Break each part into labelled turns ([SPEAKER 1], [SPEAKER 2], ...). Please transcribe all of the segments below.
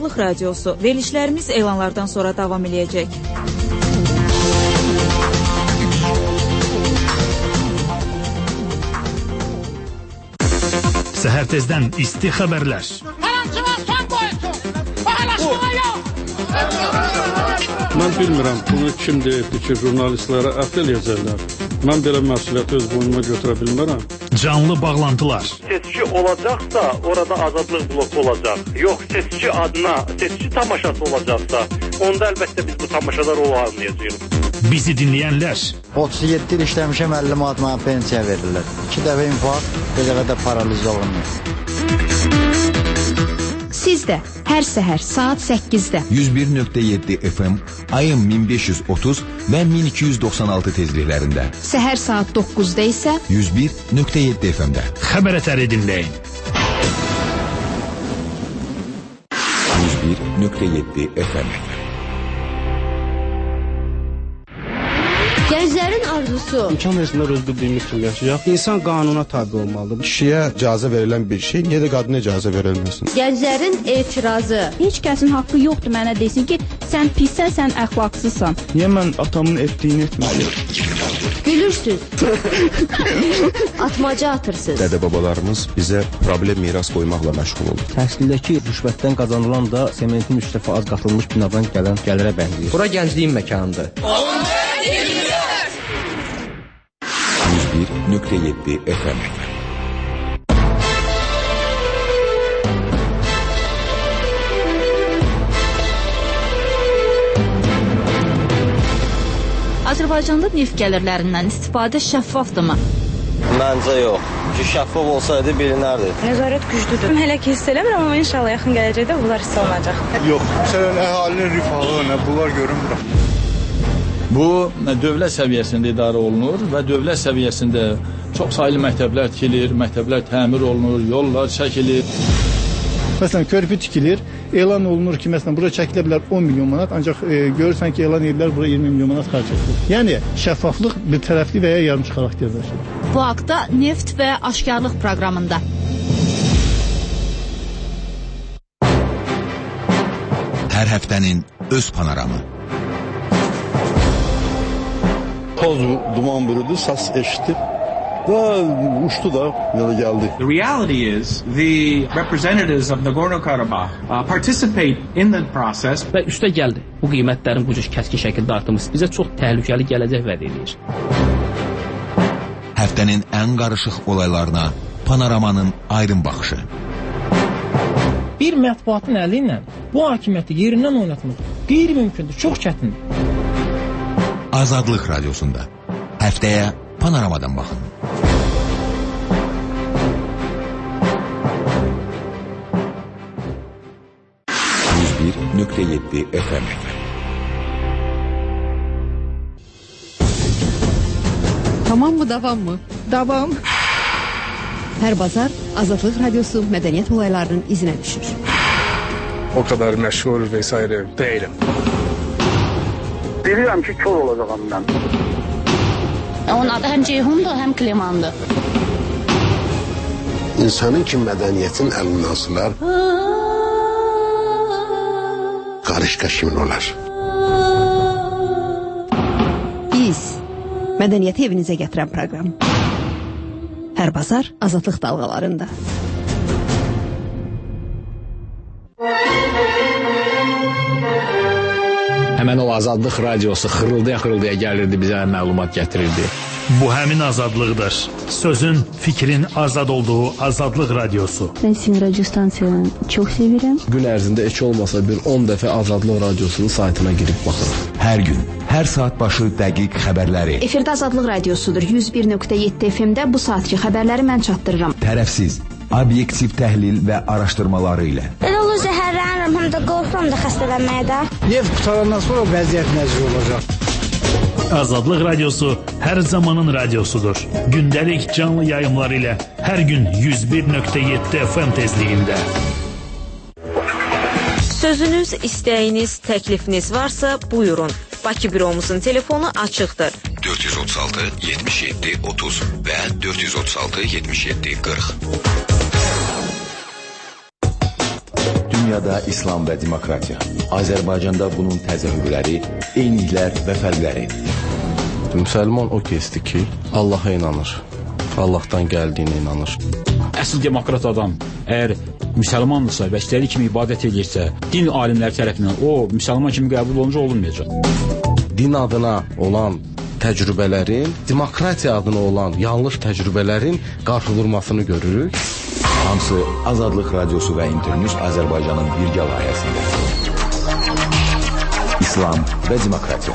[SPEAKER 1] Azadlıq Radiosu. Verilişlərimiz elanlardan sonra davam edəcək.
[SPEAKER 2] Səhər tezdən isti xəbərlər.
[SPEAKER 3] Mən bilmirəm, bunu kim deyibdir ki, jurnalistlərə ət eləyəcəklər. Mən belə məsuliyyəti öz boynuma götürə bilmərəm.
[SPEAKER 2] Canlı bağlantılar.
[SPEAKER 4] Seçki olacaqsa, orada azadlıq bloku olacaq. Yox, seçki adına, seçki tamaşası olacaqsa, onda əlbəttə biz bu tamaşalar olmayacağıq.
[SPEAKER 2] Bizi dinləyənlər.
[SPEAKER 5] 37 il işləmişəm, 50 manat mənə pensiya verirlər. 2 dəfə infarkt, bir dəfə də paraliz olunmuş.
[SPEAKER 6] Siz də hər səhər saat 8-də
[SPEAKER 7] 101.7 FM, ayın 1530 və 1296 tezliklərində.
[SPEAKER 6] Səhər saat 9-da isə
[SPEAKER 7] 101.7 FM-də.
[SPEAKER 2] Xəbər ətəri dinləyin.
[SPEAKER 7] 101.7 FM.
[SPEAKER 8] Gənclərin arzusu.
[SPEAKER 3] İmkan versinlər öz bildiyimiz kimi yaşayaq. İnsan qanuna tabi olmalıdır.
[SPEAKER 9] Kişiyə icazə verilən bir şey, niyə də qadına icazə verilməsin?
[SPEAKER 8] Gənclərin etirazı.
[SPEAKER 10] Heç kəsin haqqı yoxdur mənə desin ki, sən pissən, sən əxlaqsızsan.
[SPEAKER 3] Niyə mən atamın etdiyini etməliyim?
[SPEAKER 8] Gülürsüz. Atmaca atırsınız.
[SPEAKER 9] Dədə-babalarımız bizə problem miras qoymaqla məşğul olur.
[SPEAKER 11] Təhsildəki rüşvətdən qazanılan da sementin 3 dəfə az qatılmış binadan gələn gəlirə bənzəyir. Bura gəncliyin məkanıdır.
[SPEAKER 7] 101.7 FM.
[SPEAKER 1] Azərbaycanda neft gəlirlərindən istifadə şəffafdırmı?
[SPEAKER 12] Məncə yox. Şəffaf olsaydı bilinərdi.
[SPEAKER 13] Nəzarət güclüdür. Hələ ki hiss eləmirəm, amma inşallah yaxın gələcəkdə bunlar hiss olunacaq.
[SPEAKER 9] Yox, məsələn, əhalinin rifahı, bunlar görünmür.
[SPEAKER 14] Bu, dövlət səviyyəsində idarə olunur və dövlət səviyyəsində çox saylı məktəblər tikilir, məktəblər təmir olunur, yollar çəkilir.
[SPEAKER 3] Məsələn, körpü tikilir, elan olunur ki, məsələn, bura çəkilə bilər 10 milyon manat, ancaq görürsən ki, elan edirlər, bura 20 milyon manat xərc edilir. Yəni, şəffaflıq bir tərəfli və ya yarımçı xarakter daşıyır.
[SPEAKER 1] Bu haqda Neft və Aşkarlıq proqramında.
[SPEAKER 7] Hər həftənin öz panoramı.
[SPEAKER 9] Toz duman bürüdü, səs eşitdi və uçdu da, yola gəldi.
[SPEAKER 15] The reality is the representatives of Nagorno-Karabakh participate in the process.
[SPEAKER 11] Və üstə gəldi. Bu qiymətlərin bu cür kəskin şəkildə artımı bizə çox təhlükəli gələcək vəd edir.
[SPEAKER 7] Həftənin ən qarışıq olaylarına panoramanın aydın baxışı.
[SPEAKER 11] Bir mətbuatın əli ilə bu hakimiyyəti yerindən oynatmaq qeyri-mümkündür, çox çətindir.
[SPEAKER 7] Azadlıq Radiosunda. Həftəyə panoramadan baxın. .7 FM.
[SPEAKER 6] Tamam mı, davam mı?
[SPEAKER 10] Davam.
[SPEAKER 6] Hər bazar Azadlıq Radiosu mədəniyyət olaylarının izinə düşür.
[SPEAKER 3] O kadar məşhur vesaire değilim.
[SPEAKER 4] Bilirəm ki, kör olacağım mən.
[SPEAKER 10] Onun adı həm Ceyhundur, həm Klemandır.
[SPEAKER 9] İnsanın ki, mədəniyyətin əlindən asılar, qarışqa kimin olar?
[SPEAKER 6] Biz mədəniyyəti evinizə gətirən proqram. Hər bazar Azadlıq dalğalarında.
[SPEAKER 11] Həmən o Azadlıq Radiosu xırıldaya gəlirdi, bizə məlumat gətirirdi.
[SPEAKER 2] Bu həmin azadlıqdır. Sözün, fikrin azad olduğu Azadlıq Radiosu.
[SPEAKER 10] Ben sizin radyo stansiyanı çok severim.
[SPEAKER 11] Gün ərzində heç olmasa bir 10 dəfə Azadlıq Radiosunun saytına girib baxırıq.
[SPEAKER 7] Hər gün, hər saat başı dəqiq xəbərləri.
[SPEAKER 6] Efirdə Azadlıq Radiosudur. 101.7 FM-də bu saatki xəbərləri mən çatdırıram.
[SPEAKER 7] Tərəfsiz, obyektiv təhlil və araşdırmaları ilə.
[SPEAKER 13] Elə olur zəhərlənirəm, həm də qorxuram da xəstələnməyə də.
[SPEAKER 5] Neft qutarandan sonra vəziyyət nəzir olacaq.
[SPEAKER 2] Azadlıq Radiosu hər zamanın radiosudur. Gündəlik canlı yayımlar ilə hər gün 101.7 FM tezliyində.
[SPEAKER 1] Sözünüz, istəyiniz, təklifiniz varsa buyurun. Bakı büromuzun telefonu açıqdır.
[SPEAKER 7] 436 77 30 və 436 77 40.
[SPEAKER 16] Dünyada İslam və demokratiya. Azərbaycanda bunun təzahürləri, eyniliklər və fərqləri.
[SPEAKER 17] Müsəlman o kəsdir ki, Allaha inanır. Allahdan gəldiyinə inanır.
[SPEAKER 18] Əsl demokrat adam əgər müsəlmandırsa və istədiyi kimi ibadət edirsə, din alimləri tərəfindən o müsəlman kimi qəbul olunca olunmayacaq.
[SPEAKER 17] Din adına olan təcrübələrin, demokratiya adına olan yanlış təcrübələrin qarşıdurmasını görürük.
[SPEAKER 16] Hamısı Azadlıq Radiosu və İnternews Azərbaycanın birgə layihəsində. İslam və demokratiya.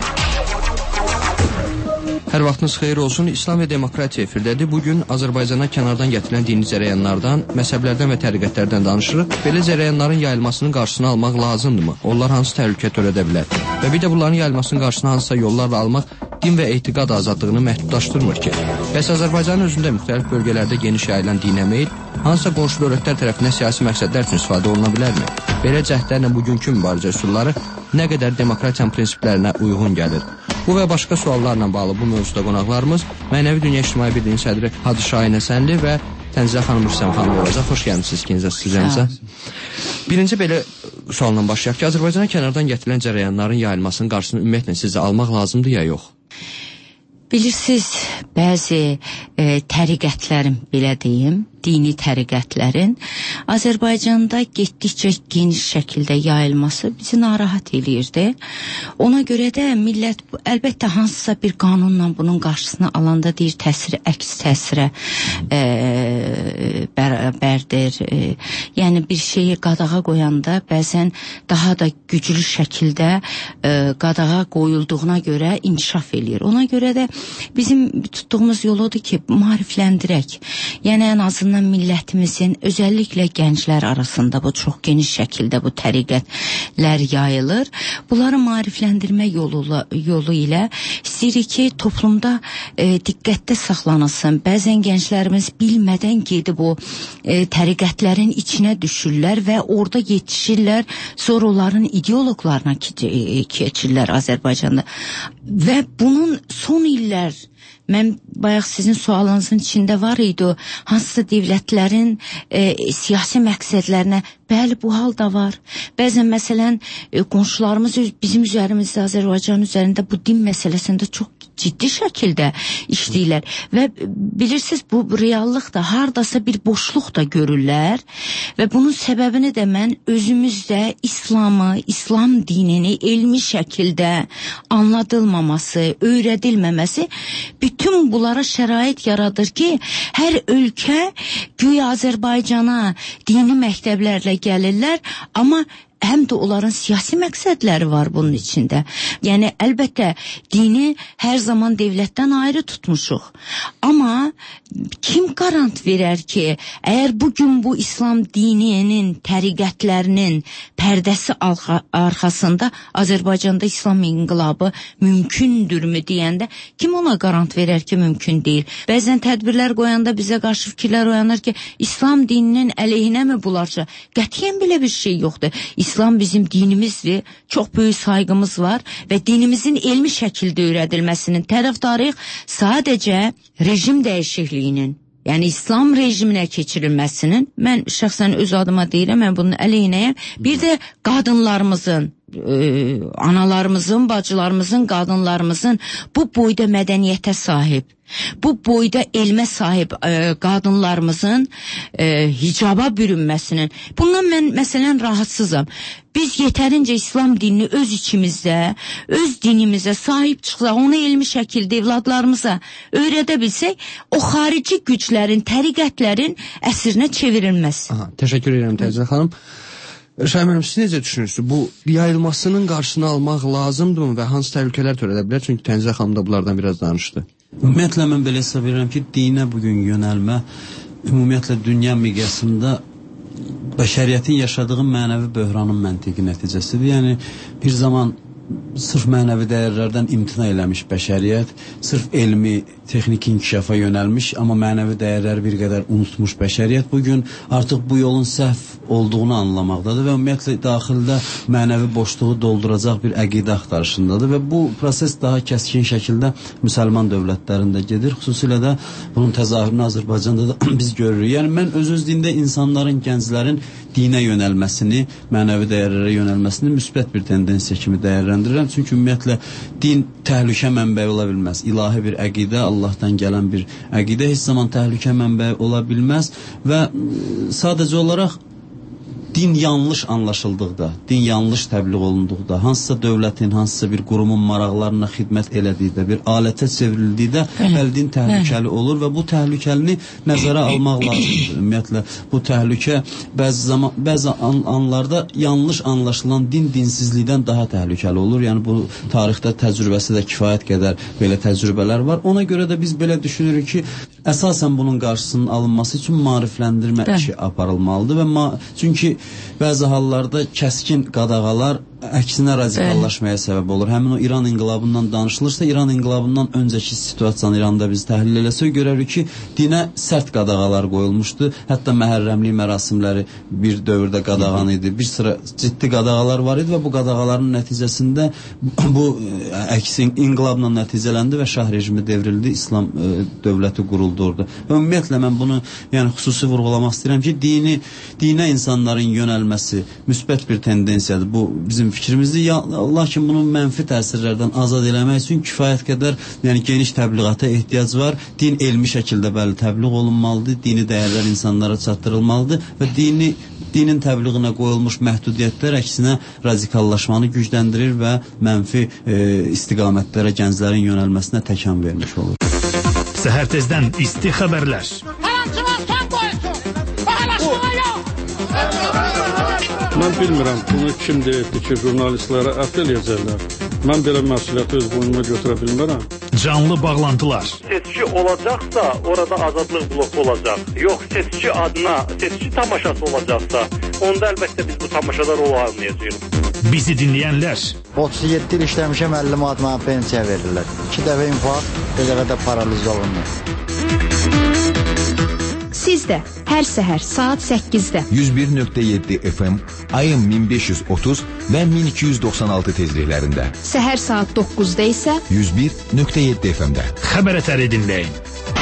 [SPEAKER 19] Hər vaxtınız xeyir olsun. İslam və demokratiya efirdədir. Bugün Azərbaycana kənardan gətirilən dini cərəyanlardan, məzhəblərdən və təriqətlərdən danışırıq. Belə cərəyanların yayılmasının qarşısını almaq lazımdırmı? Onlar hansı təhlükə törədə bilər? Və bir də bunların yayılmasının qarşısını hansısa yollarla almaq din və etiqad azadlığını məhdudlaşdırmır ki. Bəs Azərbaycanın özündə müxtəlif bölgələrdə geniş yayılan dinə meyl hansısa qonşu dövlətlər tərəfindən siyasi məqsədlər üçün istifadə oluna bilərmi? Belə cəhdlərlə bugünkü mübarizə üsulları nə qədər demokratiyanın prinsiplərinə uyğun gəlir? Bu və başqa suallarla bağlı bu mövzuda qonaqlarımız Mənəvi Dünya İctimai Birliyinin sədri Hacı Şahin Həsənli və Tənzilə xanım Rüstəm xanım olacaq. Xoş gəlmişsiniz ikinizə stüdiyamıza. Birinci belə sualla başlayaq ki, Azərbaycana kənardan gətirilən cərəyanların yayılmasının qarşısını ümumiyyətlə sizcə almaq lazımdır ya yox?
[SPEAKER 20] Bilirsiniz, bəzi təriqətlərin, belə deyim, dini təriqətlərin Azərbaycanda getdikcə geniş şəkildə yayılması bizi narahat eləyirdi. Ona görə də millət əlbəttə hansısa bir qanunla bunun qarşısını alanda deyir təsiri əks təsirə bərabərdir. Yəni bir şeyi qadağa qoyanda bəzən daha da güclü şəkildə qadağa qoyulduğuna görə inkişaf eləyir. Ona görə də bizim tutduğumuz yol odur ki, maarifləndirək. Yəni ən azından millətimizin, özəlliklə gənclər arasında bu çox geniş şəkildə bu təriqətlər yayılır. Bunları maarifləndirmə yolu ilə istəyirik ki, toplumda diqqətdə saxlanılsın. Bəzən gənclərimiz bilmədən gedib o təriqətlərin içinə düşürlər və orada yetişirlər, sonra onların ideoloqlarına keçirlər Azərbaycanda. Və bunun son illər, mən bayaq sizin sualınızın içində var idi o, hansısa devlətlərin siyasi məqsədlərinə, bəli bu hal da var. Bəzən məsələn qonşularımız bizim üzərimizdə, Azərbaycan üzərində bu din məsələsində çox ciddi şəkildə işləyirlər və bilirsiniz bu reallıqda hardasa bir boşluq da görürlər və bunun səbəbini də mən özümüzdə İslamı, İslam dinini elmi şəkildə anladılmaması, öyrədilməməsi bütün bunlara şərait yaradır ki, hər ölkə güya Azərbaycana dini məktəblərlə gəlirlər, amma həm də onların siyasi məqsədləri var bunun içində. Yəni, əlbəttə, dini hər zaman devlətdən ayrı tutmuşuq. Amma kim qarant verər ki, əgər bugün bu İslam dininin, təriqətlərinin pərdəsi arxasında Azərbaycanda İslam inqilabı mümkündürmü deyəndə, kim ona qarant verər ki, mümkün deyil? Bəzən tədbirlər qoyanda bizə qarşı fikirlər oyanır ki, İslam dininin əleyhinə mi bularsa? Qətiyyən belə bir şey yoxdur. İslam bizim dinimizdir, çox böyük saygımız var və dinimizin elmi şəkildə öyrədilməsinin tərəfdarıyıq sadəcə rejim dəyişikliyinin, yəni İslam rejiminə keçirilməsinin, mən şəxsən öz adıma deyirəm, mən bunun əleyhinəyəm. Bir də qadınlarımızın, analarımızın, bacılarımızın, qadınlarımızın bu boyda mədəniyyətə sahib, bu boyda elmə sahib qadınlarımızın hicaba bürünməsinin, bundan mən məsələn rahatsızam. Biz yetərincə İslam dinini öz içimizdə, öz dinimizə sahib çıxsaq, onu elmi şəkildə evladlarımıza öyrədə bilsək, o xarici güclərin, təriqətlərin əsrinə çevirilməz.
[SPEAKER 19] Təşəkkür edirəm Tənzilə xanım. Şahin müəllim, siz necə düşünürsünüz? Bu yayılmasının qarşısını almaq lazımdırmı və hansı təhlükələr törədə bilər? Çünki Tənzilə xanım da bunlardan biraz danışdı.
[SPEAKER 21] Ümumiyyətlə mən belə hesab edirəm ki, dinə bugün yönəlmə ümumiyyətlə dünya miqyasında bəşəriyyətin yaşadığı mənəvi böhranın məntiqi nəticəsidir. Yəni bir zaman sırf mənəvi dəyərlərdən imtina eləmiş bəşəriyyət, sırf elmi, texniki inkişafa yönəlmiş, amma mənəvi dəyərləri bir qədər unutmuş bəşəriyyət bugün artıq bu yolun səhv olduğunu anlamaqdadır və ümumiyyətlə daxildə mənəvi boşluğu dolduracaq bir əqidə axtarışındadır və bu proses daha kəskin şəkildə müsəlman dövlətlərində gedir. Xüsusilə də bunun təzahürünü Azərbaycanda da biz görürük. Yəni mən öz-özlüyündə insanların, gənclərin dinə yönəlməsini, mənəvi dəyərlərə yönəlməsini müsbət bir tendensiya kimi dəyərləndirirəm. Çünki ümumiyyətlə din təhlükə mənbəyi ola bilməz. İlahi bir əqidə, Allahdan gələn bir əqidə heç zaman təhlükə mənbəyi ola bilməz və sadəcə olaraq din yanlış anlaşıldıqda, din yanlış təbliğ olunduqda, hansısa dövlətin, hansısa bir qurumun maraqlarına xidmət elədikdə, bir alətə çevrildikdə din təhlükəli olur və bu təhlükəlini nəzərə almaq lazımdır. Ümumiyyətlə, bu təhlükə bəzi anlarda yanlış anlaşılan din dinsizlikdən daha təhlükəli olur. Yəni, bu tarixdə təcrübəsi də kifayət qədər belə təcrübələr var. Ona görə də biz belə düşünürük ki, əsasən bunun qarşısının alınması üçün maarifləndirmə işi aparılmalıdır və çünki bəzi hallarda kəskin qadağalar əksinə radikallaşmaya səbəb olur. Həmin o İran inqilabından danışılırsa, İran inqilabından öncəki situasiyanı İranda biz təhlil eləsək görərik ki, dinə sərt qadağalar qoyulmuşdu. Hətta məhərrəmlik mərasimləri bir dövrdə qadağan idi. Bir sıra ciddi qadağalar var idi və bu qadağaların nəticəsində bu əksin inqilabla nəticələndi və şah rejimi devrildi, İslam dövləti quruldu orada. Və ümumiyyətlə mən bunu xüsusi vurğulamaq istəyirəm ki, dinə insanların yönəlməsi müsbət bir tendensiyadır. Bu bizim fikrimizdir. Lakin bunu mənfi təsirlərdən azad eləmək üçün kifayət qədər geniş təbliğata ehtiyac var. Din elmi şəkildə təbliğ olunmalıdır. Dini dəyərlər insanlara çatdırılmalıdır və dinin təbliğinə qoyulmuş məhdudiyyətlər əksinə radikallaşmanı gücləndirir və mənfi istiqamətlərə gənclərin yönəlməsinə təkan vermiş olur.
[SPEAKER 2] Səhər tezdən isti xəbərlər.
[SPEAKER 9] Mən bilmirəm, bunu kim deyildi ki, jurnalistlərə ət eləyəcəklər. Mən belə məsuliyyəti öz boynuma götürə bilmərəm.
[SPEAKER 2] Canlı bağlantılar.
[SPEAKER 4] Seçki olacaqsa, orada azadlıq bloku olacaq. Yox, seçki adına, seçki tamaşası olacaqsa, onda əlbəttə biz bu tamaşalar olmayacağıq.
[SPEAKER 2] Bizi dinləyənlər.
[SPEAKER 5] 37 il işləmişəm, 50 manat mənə pensiya verirlər. 2 dəfə infarkt, belə də paraliz olunur.
[SPEAKER 6] Siz də hər səhər saat 8-də
[SPEAKER 7] 101.7 FM, ayın 1530 və 1296 tezliklərində.
[SPEAKER 6] Səhər saat 9-da isə
[SPEAKER 7] 101.7 FM-də.
[SPEAKER 2] Xəbər ətəri dinləyin.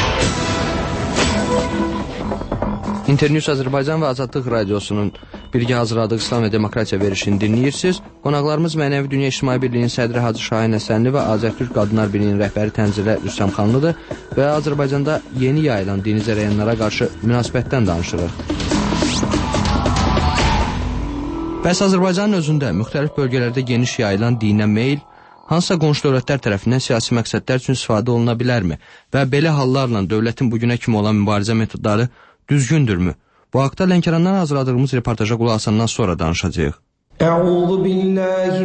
[SPEAKER 19] İnternews Azərbaycan və Azadlıq Radiosunun birgə hazırladığı İslam və Demokratiya verişini dinləyirsiniz. Qonaqlarımız Mənəvi Dünya İctimai Birliyinin sədri Hacı Şahin Həsənli və Azərtürk Qadınlar Birliyinin rəhbəri Tənzilə Rüstəm xanlıdır və Azərbaycanda yeni yayılan dini zərəyanlara qarşı münasibətdən danışırıq. Bəs Azərbaycanın özündə müxtəlif bölgələrdə geniş yayılan dinə meyl hansısa qonşu dövlətlər tərəfindən siyasi məqsədlər üçün istifadə oluna bilərmi və belə hallarla dövlətin bugünə kimi olan mübarizə metodları düzgündürmü? Bu haqda Lənkərandan hazırladığımız reportaja qulaq asandan sonra danışacağıq.
[SPEAKER 8] Əuzu billahi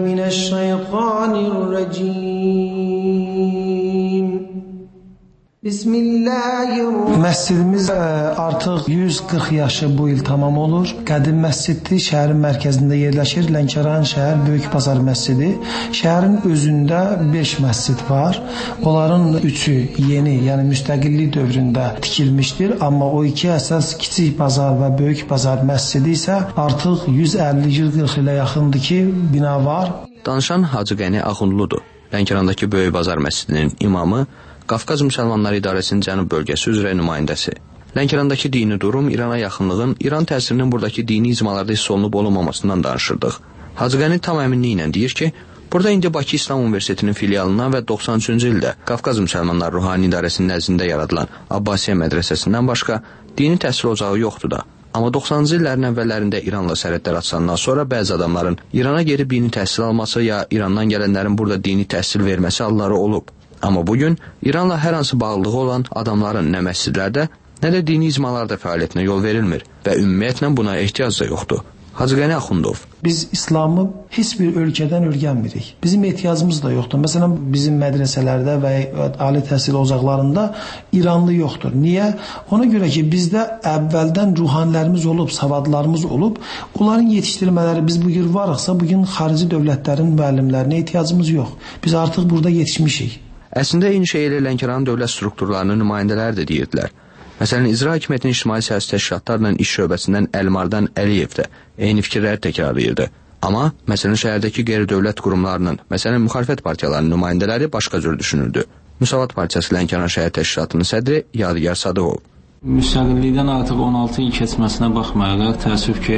[SPEAKER 8] minəşşeytanirracim. Bismillahirrahmanirrahim. Məscidimiz artıq 140 yaşı bu il tamam olur. Qədim məsciddir, şəhərin mərkəzində yerləşir. Lənkəran şəhər Böyük Bazar məscidi. Şəhərin özündə 5 məscid var. Onların 3-ü yeni, yəni müstəqillik dövründə tikilmişdir. Amma o iki əsas Kiçik Bazar və Böyük Bazar məscidi isə artıq 150-140 ilə yaxındır ki, bina var.
[SPEAKER 19] Danışan Hacı Qəni Axundludur. Lənkərandakı Böyük Bazar məscidinin imamı, Qafqaz Müsəlmanları İdarəsinin cənub bölgəsi üzrə nümayəndəsi. Lənkərandakı dini durum, İrana yaxınlığın, İran təsirinin buradakı dini icmalarda hiss olunub olunmamasından danışırdıq. Hacı Qəni tam əminliklə deyir ki, burada indi Bakı İslam Universitetinin filialından və 93-cü ildə Qafqaz Müsəlmanları Ruhani İdarəsinin nəzdində yaradılan Abbasiyə mədrəsəsindən başqa dini təhsil ocağı yoxdur da. Amma 90-cı illərin əvvəllərində İranla sərhədlər açılandan sonra bəzi adamların İrana gedib dini təhsil alması ya İrandan gələnlərin burada dini təhsil verməsi halları olub. Amma bugün İranla hər hansı bağlılığı olan adamların nə məscidlərdə, nə də dini icmalarda fəaliyyətinə yol verilmir və ümumiyyətlə buna ehtiyac da yoxdur. Hacı Qəni Axundov.
[SPEAKER 8] Biz İslamı heç bir ölkədən öyrənmirik. Bizim ehtiyacımız da yoxdur. Məsələn, bizim mədrəsələrdə və ali təhsil ocaqlarında İranlı yoxdur. Niyə? Ona görə ki, bizdə əvvəldən ruhanilərimiz olub, savadlarımız olub. Onların yetişdirmələri, biz bugün varıqsa, bugün xarici dövlətlərin müəllimlərinə ehtiyacımız yox. Biz artıq burada yetişmişik.
[SPEAKER 19] Əslində eyni şey ilə Lənkəranın dövlət strukturlarının nümayəndələri də deyirdilər. Məsələn, İcra Hakimiyyətinin İctimai Siyasi Təşkilatlarla İş Şöbəsindən Əlmardan Əliyev də eyni fikirləri təkrarlayırdı. Amma, məsələn, şəhərdəki qeyri-dövlət qurumlarının, məsələn, müxalifət partiyalarının nümayəndələri başqa cür düşünürdü. Müsavat Partiyası Lənkəran şəhər təşkilatının sədri Yadigar Sadıqov.
[SPEAKER 22] Müstəqillikdən artıq 16 il keçməsinə baxmayaraq, təəssüf ki,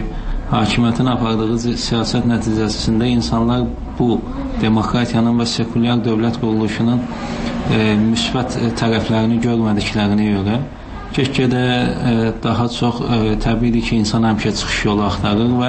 [SPEAKER 12] hakimiyyətin apardığı siyasət nəticəsində insanlar bu demokratiyanın və sekulyar dövlət quruluşunun müsbət tərəflərini görmədiklərinə görə get-gedə daha çox təbii ki, insan həmişə çıxış yolu axtarır və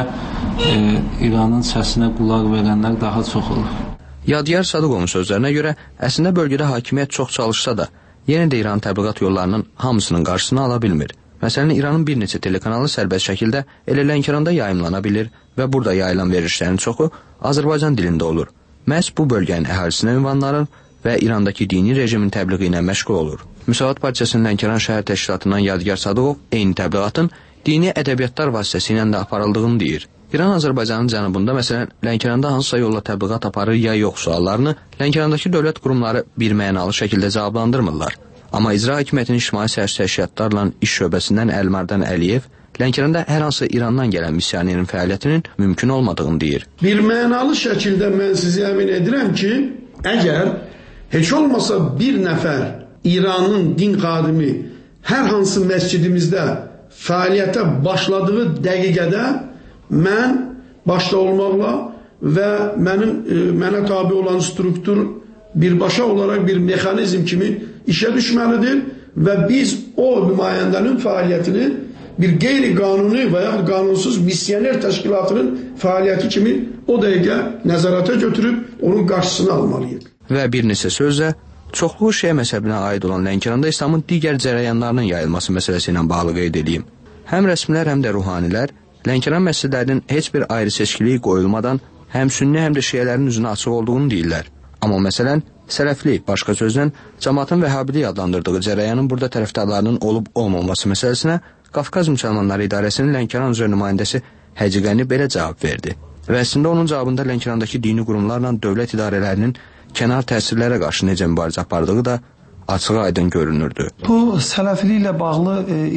[SPEAKER 12] İranın səsinə qulaq verənlər daha çox olur.
[SPEAKER 19] Yadigar Sadıqovun sözlərinə görə, əslində bölgədə hakimiyyət çox çalışsa da, yenə də İran təbliğat yollarının hamısının qarşısını ala bilmir. Məsələn, İranın bir neçə telekanalı sərbəst şəkildə elə Lənkəranda yayımlana bilir və burada yayılan verilişlərin çoxu Azərbaycan dilində olur. Məhz bu bölgənin əhalisinə ünvanların və İrandakı dini rejimin təbliği ilə məşğul olur. Müsavat Partiyasının Lənkəran şəhər təşkilatından Yadigar Sadıqov eyni təbliğatın dini ədəbiyyatlar vasitəsilə də aparıldığını deyir. İran Azərbaycanın cənubunda, məsələn, Lənkəranda hansısa yolla təbliğat aparır ya yox suallarını Lənkərandakı dövlət qurumları bir mənalı şəkildə cavablandırmırlar. Amma icra hakimiyyətinin ictimai siyasi təşkilatlarla iş şöbəsindən Əlmardan Əliyev Lənkəranda hər hansı İrandan gələn missionerin fəaliyyətinin mümkün olmadığını deyir.
[SPEAKER 22] Bir mənalı şəkildə mən sizi əmin edirəm ki, əgər heç olmasa bir nəfər İranın din xadimi hər hansı məscidimizdə fəaliyyətə başladığı dəqiqədə mən başda olmaqla və mənə tabi olan struktur birbaşa olaraq bir mexanizm kimi işə düşməlidir və biz o nümayəndənin fəaliyyətini bir qeyri-qanuni və yaxud qanunsuz missioner təşkilatının fəaliyyəti kimi o dəqiqə nəzarətə götürüb onun qarşısını almalıyıq.
[SPEAKER 19] Və bir neçə sözlə, çoxluğu Şiə məzhəbinə aid olan Lənkəranda İslamın digər cərəyanlarının yayılması məsələsi ilə bağlı qeyd edeyim. Həm rəsmilər, həm də ruhanilər Lənkəran məscidlərinin heç bir ayrı seçkiliyi qoyulmadan həm sünni, həm də şiələrin üzünə açıq olduğunu deyirlər. Amma məsələn, sələfli, başqa sözlə, cəmaatın vəhhabilik adlandırdığı cərəyanın burada tərəfdarlarının olub-olmaması məsələsinə Qafqaz Müsəlmanları İdarəsinin Lənkəran üzrə nümayəndəsi Həciqəni belə cavab verdi. Və əslində onun cavabında Lənkərandakı dini qurumlarla dövlət idarələrinin kənar təsirlərə qarşı necə mübarizə apardığı da açıq aydın görünürdü.
[SPEAKER 8] Bu sələfiliklə bağlı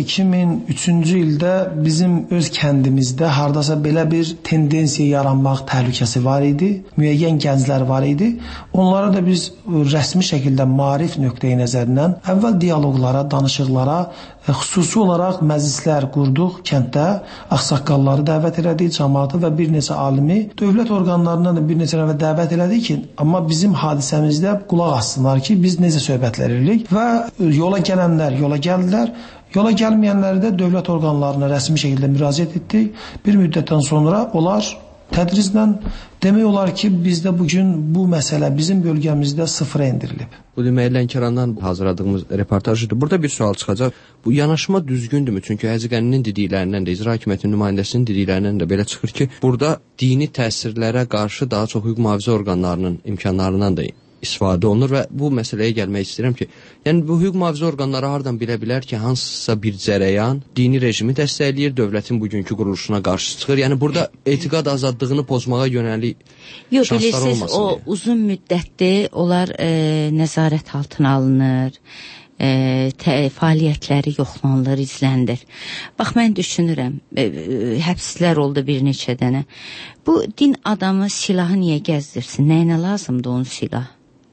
[SPEAKER 8] 2003-cü ildə bizim öz kəndimizdə hardasa belə bir tendensiya yaranmaq təhlükəsi var idi. Müəyyən gənclər var idi. Onlara da biz rəsmi şəkildə maarif nöqteyi nəzərindən əvvəl dialoqlara, danışıqlara, xüsusi olaraq məclislər qurduq kənddə, ağsaqqalları dəvət elədik, cəmaatı və bir neçə alimi, dövlət orqanlarından da bir neçə nəfər dəvət elədik ki, amma bizim hadisəmizdə qulaq assınlar ki, biz necə söhbətlər edirik və yola gələnlər yola gəldilər. Yola gəlməyənləri də dövlət orqanlarına rəsmi şəkildə müraciət etdik. Bir müddətdən sonra onlar tədriclə demək olar ki, bizdə bugün bu məsələ bizim bölgəmizdə sıfıra endirilib.
[SPEAKER 19] Bu demək Lənkərandan hazırladığımız reportajıdır. Burada bir sual çıxacaq. Bu yanaşma düzgündürmü? Çünki Həciqəninin dediklərindən də, icra hakimiyyətinin nümayəndəsinin dediklərindən də belə çıxır ki, burada dini təsirlərə qarşı daha çox hüquq mühafizə orqanlarının imkanlarından da istifadə olunur və bu məsələyə gəlmək istəyirəm ki, yəni bu hüquq mühafizə orqanları hardan bilə bilər ki, hansısa bir cərəyan dini rejimi dəstəkləyir, dövlətin bugünkü quruluşuna qarşı çıxır. Yəni burada etiqad azadlığını pozmağa yönəlik şanslar olmasın.
[SPEAKER 20] O uzun müddətdir onlar nəzarət altına alınır. Fəaliyyətləri yoxlanılır, izləndir. Bax, mən düşünürəm, həbslər oldu bir neçə dənə. Bu din adamı silahı niyə gəzdirsin? Nəyinə lazımdır onun silah?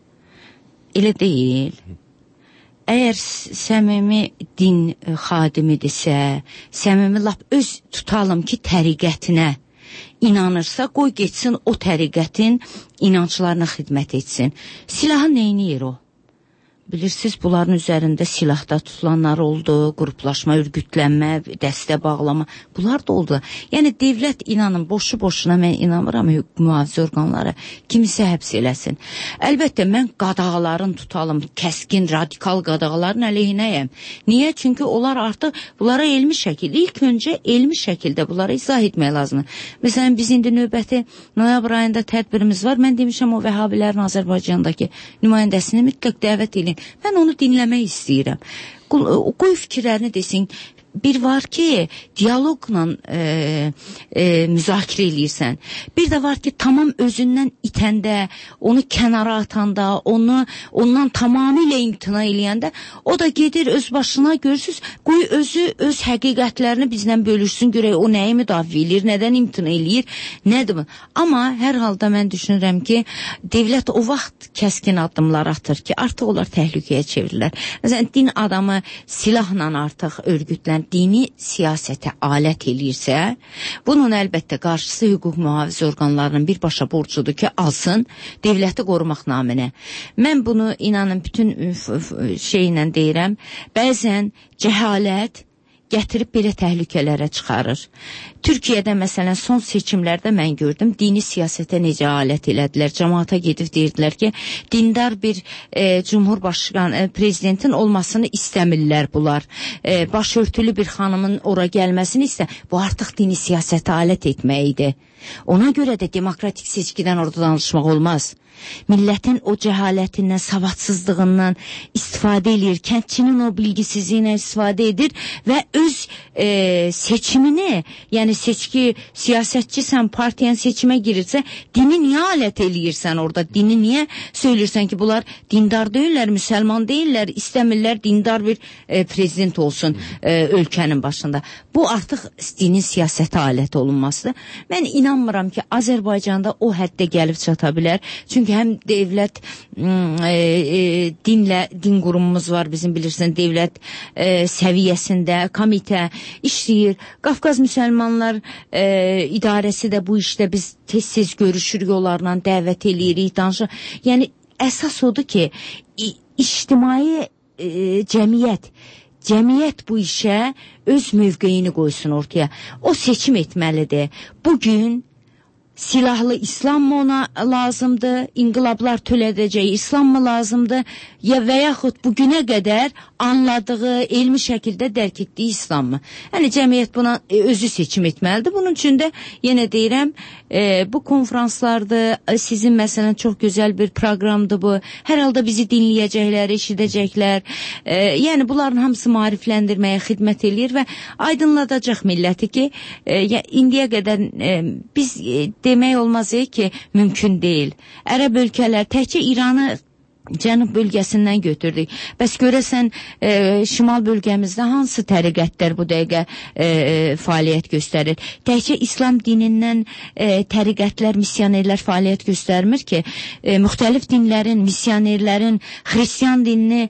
[SPEAKER 20] Elə deyil. Əgər səmimi din xadimidirsə, səmimi lap öz tutalım ki, təriqətinə inanırsa, qoy getsin o təriqətin inanclarına xidmət etsin. Silahı neyniyir o? Bilirsiniz, bunların üzərində silahda tutulanlar oldu, qruplaşma, örgütlənmə, dəstə bağlama, bunlar da oldu. Yəni, devlət inanın, boşu-boşuna mən inanmıram hüquq mühafizə orqanları kimisə həbs eləsin. Əlbəttə, mən qadağaların tutalım, kəskin, radikal qadağaların əleyhinəyəm. Niyə? Çünki onlar artıq bunlara elmi şəkildə, ilk öncə elmi şəkildə bunlara izah etmək lazımdır. Məsələn, biz indi növbəti noyabr ayında tədbirimiz var. Mən demişəm, o vəhhabilərin Azərbaycandakı nümayəndəsini mütləq dəvət edin. Mən onu dinləmək istəyirəm. Qoy fikirlərini desin. Bir var ki, diyaloqla müzakirə eləyirsən. Bir də var ki, tamam özündən itəndə, onu kənara atanda, ondan tamamilə imtina eləyəndə, o da gedir öz başına, görürsünüz, qoy özü öz həqiqətlərini bizlə bölüşsün, görək o nəyi müdafiə eləyir, nədən imtina eləyir, nədir bu? Amma hər halda mən düşünürəm ki, devlət o vaxt kəskin addımlar atır ki, artıq onlar təhlükəyə çevirirlər. Məsələn, din adamı silahla artıq örgütlənir. dini siyasətə alət eləyirsə, bunun əlbəttə qarşısı hüquq mühafizə orqanlarının birbaşa borcudur ki, alsın dövləti qorumaq naminə. Mən bunu inanın bütün şeylə deyirəm, bəzən cəhalət gətirib belə təhlükələrə çıxarır. Türkiyədə məsələn son seçimlərdə mən gördüm, dini siyasətə necə alət elədilər. Cəmaata gedib deyirdilər ki, dindar bir cumhurbaşqanı, prezidentin olmasını istəmirlər bunlar. Başörtülü bir xanımın ora gəlməsini bu artıq dini siyasətə alət etmək idi. Ona görə də demokratik seçkidən orada danışmaq olmaz. Millətin o cəhalətindən, savadsızlığından istifadə edir, kəndçinin o bilgisizliyindən istifadə edir və öz seçimini, yəni seçki, siyasətçisən, partiyan seçimə girirsə, dini niyə alət eləyirsən orada? Dini niyə söylürsən ki, bunlar dindar deyirlər, müsəlman deyirlər, istəmirlər dindar bir prezident olsun ölkənin başında. Bu artıq dinin siyasətə alət olunmasıdır. Mən inanmıram ki, Azərbaycanda o həddə gəlib çata bilər. Çünki həm dövlət din qurumumuz var, bizim bilirsən, dövlət səviyyəsində komitə işləyir. Qafqaz Müsəlmanlar idarəsi də bu işdə biz tez-tez görüşürük, onlarla dəvət eləyirik, danışırıq. Yəni, əsas odur ki, ictimai cəmiyyət bu işə öz mövqeyini qoysun ortaya. O seçim etməlidir. Bugün silahlı İslam mı ona lazımdır, inqilablar törədəcək İslam mı lazımdır, və yaxud bugünə qədər anladığı, elmi şəkildə dərk etdiyi İslam mı? Yəni, cəmiyyət buna özü seçim etməlidir. Bunun üçün də, yenə deyirəm, bu konferanslardır, sizin məsələn çox gözəl bir proqramdır bu. Hər halda bizi dinləyəcəklər, eşidəcəklər. Yəni, bunların hamısı maarifləndirməyə xidmət eləyir və aydınladacaq milləti ki, indiyə qədər biz demək olmaz ki, mümkün deyil. Ərəb ölkələr, təkcə İranı Cənub bölgəsindən götürdük. Bəs görəsən, şimal bölgəmizdə hansı təriqətlər bu dəqiqə fəaliyyət göstərir? Təkcə İslam dinindən təriqətlər, misyonerlər fəaliyyət göstərmir ki, müxtəlif dinlərin, misyonerlərin, xristiyan dinini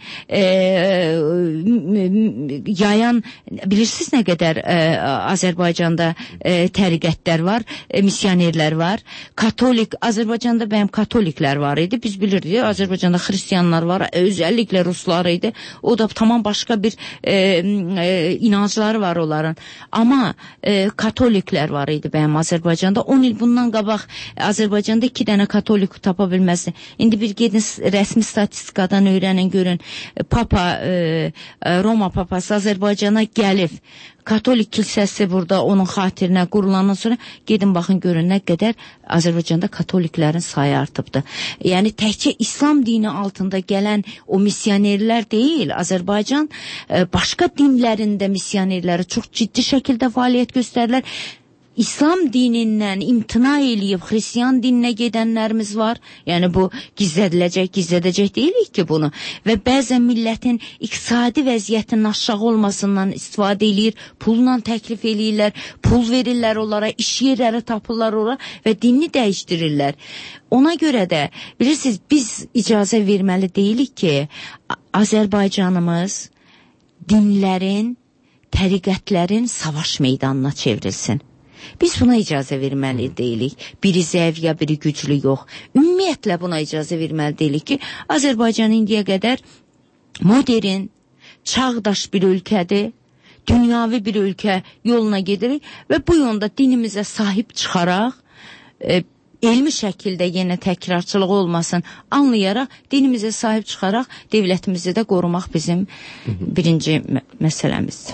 [SPEAKER 20] yayan, bilirsiniz nə qədər Azərbaycanda təriqətlər var, misyonerlər var. Katolik, Azərbaycanda bəyəm katoliklər var idi. Biz bilirdik, Azərbaycanda xristiyanlar var, özəlliklə ruslar idi. O da tamam başqa bir inancları var onların. Amma katoliklər var idi bəyəm Azərbaycanda. 10 il bundan qabaq Azərbaycanda 2 dənə katolik tapa bilməzdi. İndi bir gedin rəsmi statistikadan öyrənin, görün. Papa, Roma papası Azərbaycana gəlib. Katolik kilsəsi burada onun xatirinə qurulandan sonra gedin baxın görün nə qədər Azərbaycanda katoliklərin sayı artıbdır. Yəni təkcə İslam dini altında gələn o misyonerlər deyil, Azərbaycan başqa dinlərində misyonerləri çox ciddi şəkildə fəaliyyət göstərirlər. İslam dinindən imtina eləyib xristiyan dininə gedənlərimiz var. Yəni bu gizlədəcək deyilik ki bunu. Və bəzən millətin iqtisadi vəziyyətinin aşağı olmasından istifadə eləyir, pulla təklif eləyirlər, pul verirlər onlara, iş yerləri tapırlar ora və dinini dəyişdirirlər. Ona görə də, bilirsiniz, biz icazə verməli deyilik ki, Azərbaycanımız dinlərin, təriqətlərin savaş meydanına çevrilsin. Biz buna icazə verməli deyilik. Biri zəif ya biri güclü yox. Ümumiyyətlə buna icazə verməli deyilik ki, Azərbaycan indiyə qədər modern, çağdaş bir ölkədir, dünyavi bir ölkə yoluna gedirik və bu yolda dinimizə sahib çıxaraq, elmi şəkildə yenə təkrarçılıq olmasın, anlayaraq, dinimizə sahib çıxaraq, devlətimizi də qorumaq bizim birinci məsələmizdir.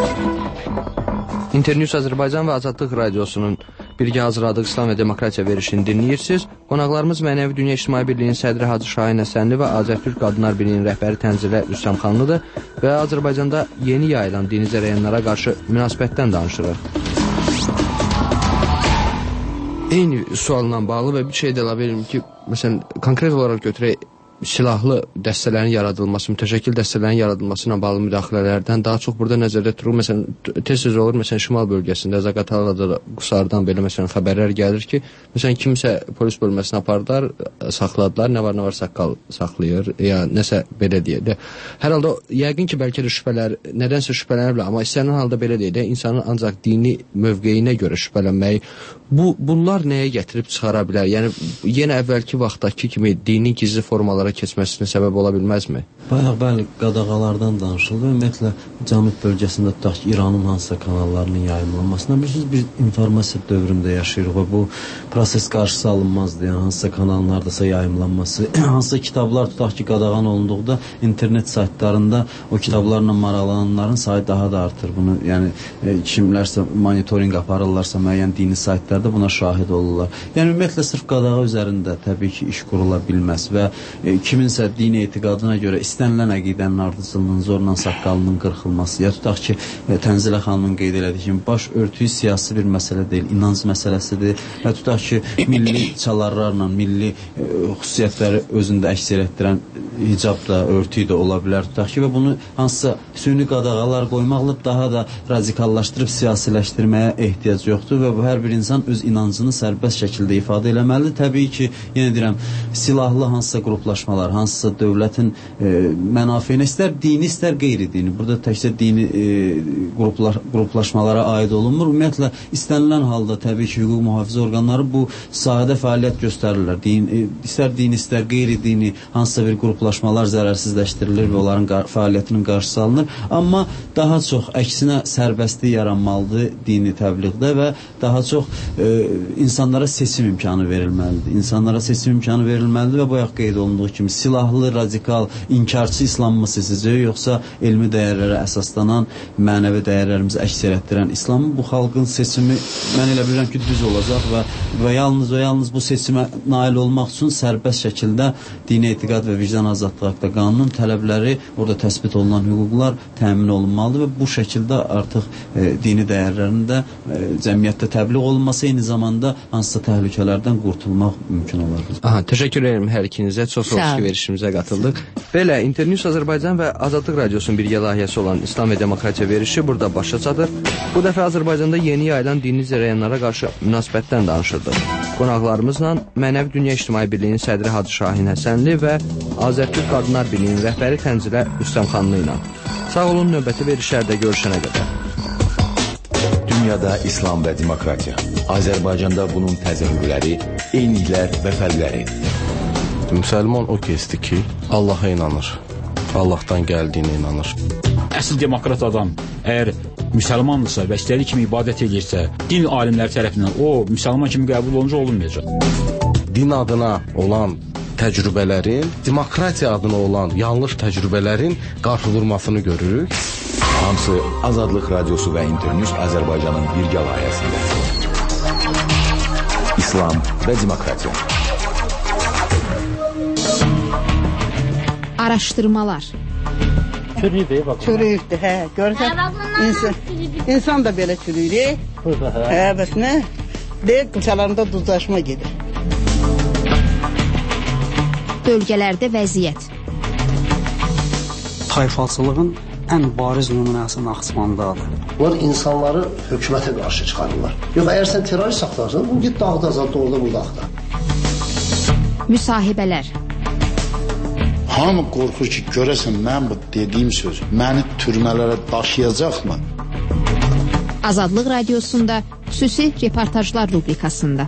[SPEAKER 19] İnternews Azərbaycan və Azadlıq Radiosunun birgə hazırladığı İslam və Demokratiya verişini dinləyirsiniz. Qonaqlarımız Mənəvi Dünya İctimai Birliyinin sədri Hacı Şahin Həsənli və Azərtürk Qadınlar Birliyinin rəhbəri Tənzilə Rüstəmxanlıdır və Azərbaycanda yeni yayılan dini zərəyanlara qarşı münasibətdən danışırıq. Eyni sualla bağlı və bir şey də əlavə edim ki, məsələn, konkret olaraq götürək, silahlı dəstələrin yaradılması, mütəşəkkil dəstələrin yaradılması ilə bağlı müdaxilələrdən daha çox burada nəzərdə tutulur. Məsələn, tez-tez olur, məsələn, şimal bölgəsində, Zaqatalada, Qusardan belə məsələn xəbərlər gəlir ki, məsələn, kimsə polis bölməsinə apardılar, saxladılar, nə var saqqal saxlayır, ya nəsə belə deyək. Hər halda yəqin ki, bəlkə də şübhələr, nədənsə şübhələnə bilər, amma istənilən halda belə deyək də, insanın ancaq dini mövqeyinə görə şübhələnməyi, bunlar nəyə gətirib çıxara bilər? Yəni, yenə əvvəlki vaxtdakı kimi dini gizli formalara keçməsinə səbəb ola bilməzmi?
[SPEAKER 21] Bəli, qadağalardan danışıldı. Ümumiyyətlə, Cənub bölgəsində tutaq ki, İranın hansısa kanallarının yayımlanmasına bir informasiya dövründə yaşayırıq və bu proses qarşısı alınmazdı. Yəni, hansısa kanallardasa yayımlanması, hansısa kitablar tutaq ki, qadağan olunduqda internet saytlarında o kitablarla maraqlananların sayı daha da artır. Bunu, yəni, kimlərsə monitoring aparırlarsa müəyyən dini saytlarda buna şahid olurlar. Yəni, ümumiyyətlə, sırf qadağa üzərində təbii ki, iş qurula bilməz və kiminsə dini etiqadına görə istənilən əqidənin ardıcılığının zorla saqqalının qırxılması, ya tutaq ki, Tənzilə xanımın qeyd elədiyi kimi, baş örtüyü siyasi bir məsələ deyil, inanc məsələsidir və tutaq ki, milli çalarlarla, milli xüsusiyyətləri özündə əks etdirən hicab da, örtüyü də ola bilər, tutaq ki, və bunu hansısa süni qadağalar qoymaqla daha da radikallaşdırıb siyasiləşdirməyə ehtiyac yoxdur və bu hər bir insan öz inancını sərbəst şəkildə ifadə eləməlidir. Təbii ki, yenə deyirəm, silahlı hansısa qruplaşmalar, hansısa dövlətin mənafeyinə, istər dini, istər qeyri-dini, burada təkcə dini qruplaşmalara aid olunmur. Ümumiyyətlə, istənilən halda təbii ki, hüquq mühafizə orqanları bu sahədə fəaliyyət göstərirlər. İstər dini, istər qeyri-dini hansısa bir qruplaşmalar zərərsizləşdirilir və onların fəaliyyətinin qarşısı alınır. Amma daha çox əksinə sərbəstlik yaranmalıdır dini təbliğdə və daha çox insanlara seçim imkanı verilməlidir. İnsanlara seçim imkanı verilməlidir və bayaq qeyd olunduğu kimi silahlı, radikal, inkarçı İslam mı seçəcək, yoxsa elmi dəyərlərə əsaslanan, mənəvi dəyərlərimizi əks etdirən İslamı, bu xalqın seçimi mən elə bilirəm ki, düz olacaq və yalnız bu seçimə nail olmaq üçün sərbəst şəkildə dini etiqad və vicdan azadlığı haqqında qanunun tələbləri, orada təsbit olunan hüquqlar təmin olunmalıdır və bu şəkildə artıq dini dəyərlərin də cəmiyyətdə təbliğ olunması, eyni zamanda hansısa təhlükələrdən qurtulmaq mümkün olar.
[SPEAKER 19] Təşəkkür ederim hər ikinizə, çox sağ olun ki, verişimizə qatıldıq. Belə, İnternews Azərbaycan və Azadlıq Radiosunun birgə layihəsi olan İslam və Demokratiya verişi burada başa çatır. Bu dəfə Azərbaycanda yeni yayılan dini zərəyanlara qarşı münasibətdən danışırdıq. Qonaqlarımızla Mənəvi Dünya İctimai Birliyinin sədri Hacı Şahin Həsənli və Azərtürk Qadınlar Birliyinin rəhbəri Tənzilə Rüstəmxanlı ilə. Sağ olun, növbəti verişlərdə görüşənə qədər.
[SPEAKER 16] Dünyada İslam və demokratiya. Azərbaycanda bunun təzahürləri, eyniliklər və fərqləri.
[SPEAKER 17] Müsəlman o kəsdir ki, Allaha inanır. Allahdan gəldiyinə inanır.
[SPEAKER 18] Əsl demokrat adam əgər müsəlmandırsa və istədiyi kimi ibadət edirsə, din alimləri tərəfindən o müsəlman kimi qəbul olunca olunmayacaq.
[SPEAKER 17] Din adına olan təcrübələrin, demokratiya adına olan yanlış təcrübələrin qarşıdurmasını görürük.
[SPEAKER 16] Hamısı Azadlıq Radiosu və Internews Azərbaycanın birgə layihəsində. İslam və demokratiya.
[SPEAKER 6] Araşdırmalar.
[SPEAKER 14] Çürüyübdür, hə. Görürsən, insan da belə çürüyür. Hə, bəs nə? Deyək, qıçalarında duzlaşma gedir.
[SPEAKER 6] Bölgələrdə vəziyyət.
[SPEAKER 15] Tayfalçılığın ən bariz nümunəsi Naxçıvandadır.
[SPEAKER 23] Onlar insanları hökumətə qarşı çıxarırlar. Yox, əgər sən terrorist saxlarsan, bu git dağda azad, orada burada axtar.
[SPEAKER 6] Müsahibələr.
[SPEAKER 24] Hamı qorxur ki, görəsən mən bu dediyim söz məni türmələrə daşıyacaqmı?
[SPEAKER 6] Azadlıq Radiosunda xüsusi reportajlar rubrikasında.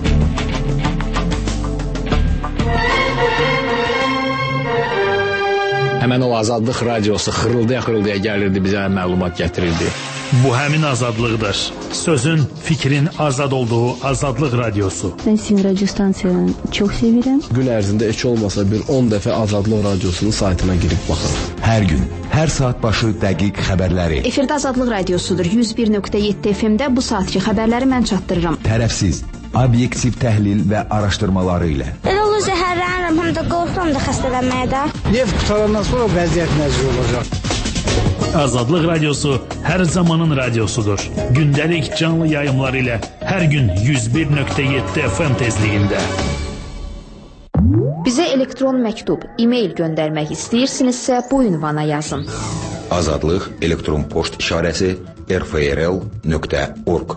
[SPEAKER 25] Həmən o Azadlıq Radiosu xırıldaya gəlirdi, bizə məlumat gətirirdi.
[SPEAKER 2] Bu həmin azadlıqdır. Sözün, fikrin azad olduğu Azadlıq Radiosu.
[SPEAKER 26] Ben sizin radyo stansiyanı çok severim.
[SPEAKER 17] Gün ərzində heç olmasa bir 10 dəfə Azadlıq Radiosunun saytına girib baxın.
[SPEAKER 16] Hər gün, hər saat başı dəqiq xəbərləri.
[SPEAKER 6] Efirdə Azadlıq Radiosudur. 101.7 FM-də bu saatki xəbərləri mən çatdırıram.
[SPEAKER 16] Tərəfsiz, obyektiv təhlil və araşdırmaları ilə.
[SPEAKER 27] Elə olur zəhərlənirəm, həm də qorxuram da xəstələnməyə də.
[SPEAKER 23] Neft qutarandan sonra vəziyyət nəzir olacaq.
[SPEAKER 2] Azadlıq Radiosu hər zamanın radiosudur. Gündəlik canlı yayımlar ilə hər gün 101.7 FM tezliyində.
[SPEAKER 1] Bizə elektron məktub, e-mail göndərmək istəyirsinizsə bu ünvana yazın.
[SPEAKER 16] Azadlıq elektron poçt işarəsi rfrl.org.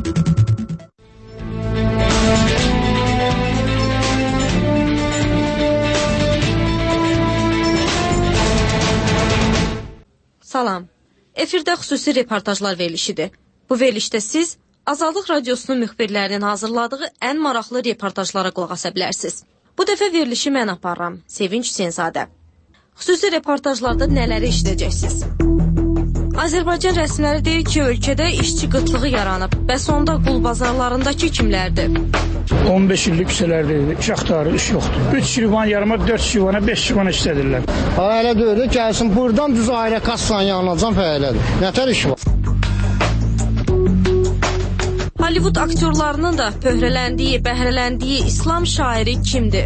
[SPEAKER 3] Salam. Efirdə xüsusi reportajlar verilişidir. Bu verilişdə siz Azadlıq Radiosunun müxbirlərinin hazırladığı ən maraqlı reportajlara qulaq asa bilərsiniz. Bu dəfə verilişi mən aparıram, Sevinç Hüseynzadə. Xüsusi reportajlarda nələri eşidəcəksiniz? Azərbaycan rəsmiləri deyir ki, ölkədə işçi qıtlığı yaranıb. Bəs onda qul bazarlarındakı kimlərdir?
[SPEAKER 4] 15 illik küçələrdə iş axtarır, iş yoxdur. 3 şirvan yarıma, 4 şirvana, 5 şirvana işlədirlər.
[SPEAKER 23] Elə deyir, gəlsin buradan düz ayrı kassanın yanacam fəhələdir. Nətər iş var?
[SPEAKER 3] Hollywood aktyorlarının da pöhrələndiyi, bəhrələndiyi İslam şairi kimdir?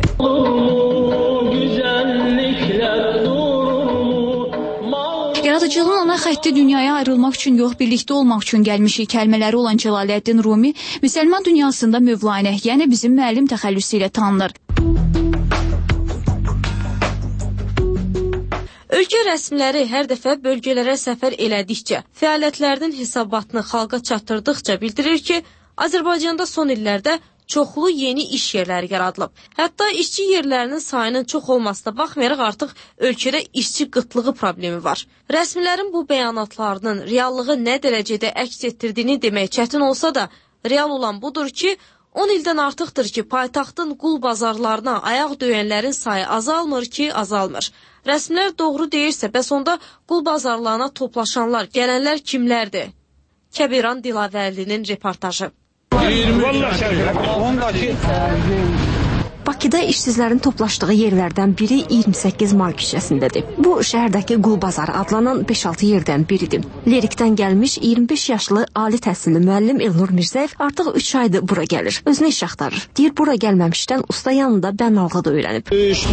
[SPEAKER 9] Yaradıcılığın ana xətti dünyaya ayrılmaq üçün yox, birlikdə olmaq üçün gəlmişik kəlmələri olan Cəlaləddin Rumi müsəlman dünyasında Mövlanə, yəni bizim müəllim təxəllüsü ilə tanınır.
[SPEAKER 3] Ölkə rəsmiləri hər dəfə bölgələrə səfər elədikcə, fəaliyyətlərinin hesabatını xalqa çatdırdıqca bildirir ki, Azərbaycanda son illərdə çoxlu yeni iş yerləri yaradılıb. Hətta işçi yerlərinin sayının çox olmasına baxmayaraq artıq ölkədə işçi qıtlığı problemi var. Rəsmilərin bu bəyanatlarının reallığı nə dərəcədə əks etdirdiyini demək çətin olsa da, real olan budur ki, 10 ildən artıqdır ki, paytaxtın qul bazarlarına ayaq döyənlərin sayı azalmır ki, azalmır. Rəsmilər doğru deyirsə, bəs onda qul bazarlarına toplaşanlar, gələnlər kimlərdir? Kəbiran Dilavərlinin reportajı.
[SPEAKER 10] Bakıda işsizlərin toplaşdığı yerlərdən biri 28 May küçəsindədir. Bu, şəhərdəki Qul Bazarı adlanan 5-6 yerdən biridir. Lerikdən gəlmiş 25 yaşlı ali təhsilli müəllim Elnur Mirzəyev artıq 3 aydır bura gəlir. Özünə iş axtarır. Deyir, bura gəlməmişdən usta yanında bənnalğı da öyrənib.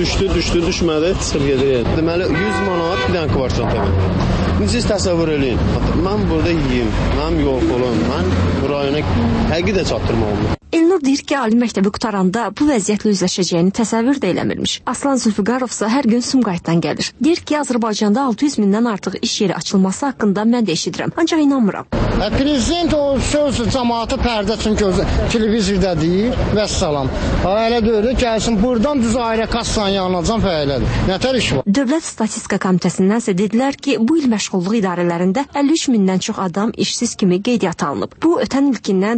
[SPEAKER 11] Düşmədi, çıxıb gedir. Deməli, 100 manat bir dənə kvartal təmin. Siz təsəvvür eləyin. Mən burada yiyeyim, mənim yol olum, mən bu rayona həqiqi də çatdırmalıyım.
[SPEAKER 10] Elnur deyir ki, ali məktəbi qutaranda bu vəziyyətlə üzləşəcəyini təsəvvür də eləmirmiş. Aslan Zülfüqarov isə hər gün Sumqayıtdan gəlir. Deyir ki, Azərbaycanda 600 mindən artıq iş yeri açılması haqqında mən də eşidirəm, ancaq inanmıram.
[SPEAKER 23] Prezident o söz cəmaatı pərdə çünki televizorda deyir, vəssalam. Elə deyir, gəlsin buradan düz ayrı kassanın yanacam fəhələdir. Nətər iş var?
[SPEAKER 10] Dövlət Statistika Komitəsindənsə dedilər ki, bu il məşğulluq idarələrində 53 mindən çox adam işsiz kimi qeydiyyata alınıb. Bu, ötən ilkindən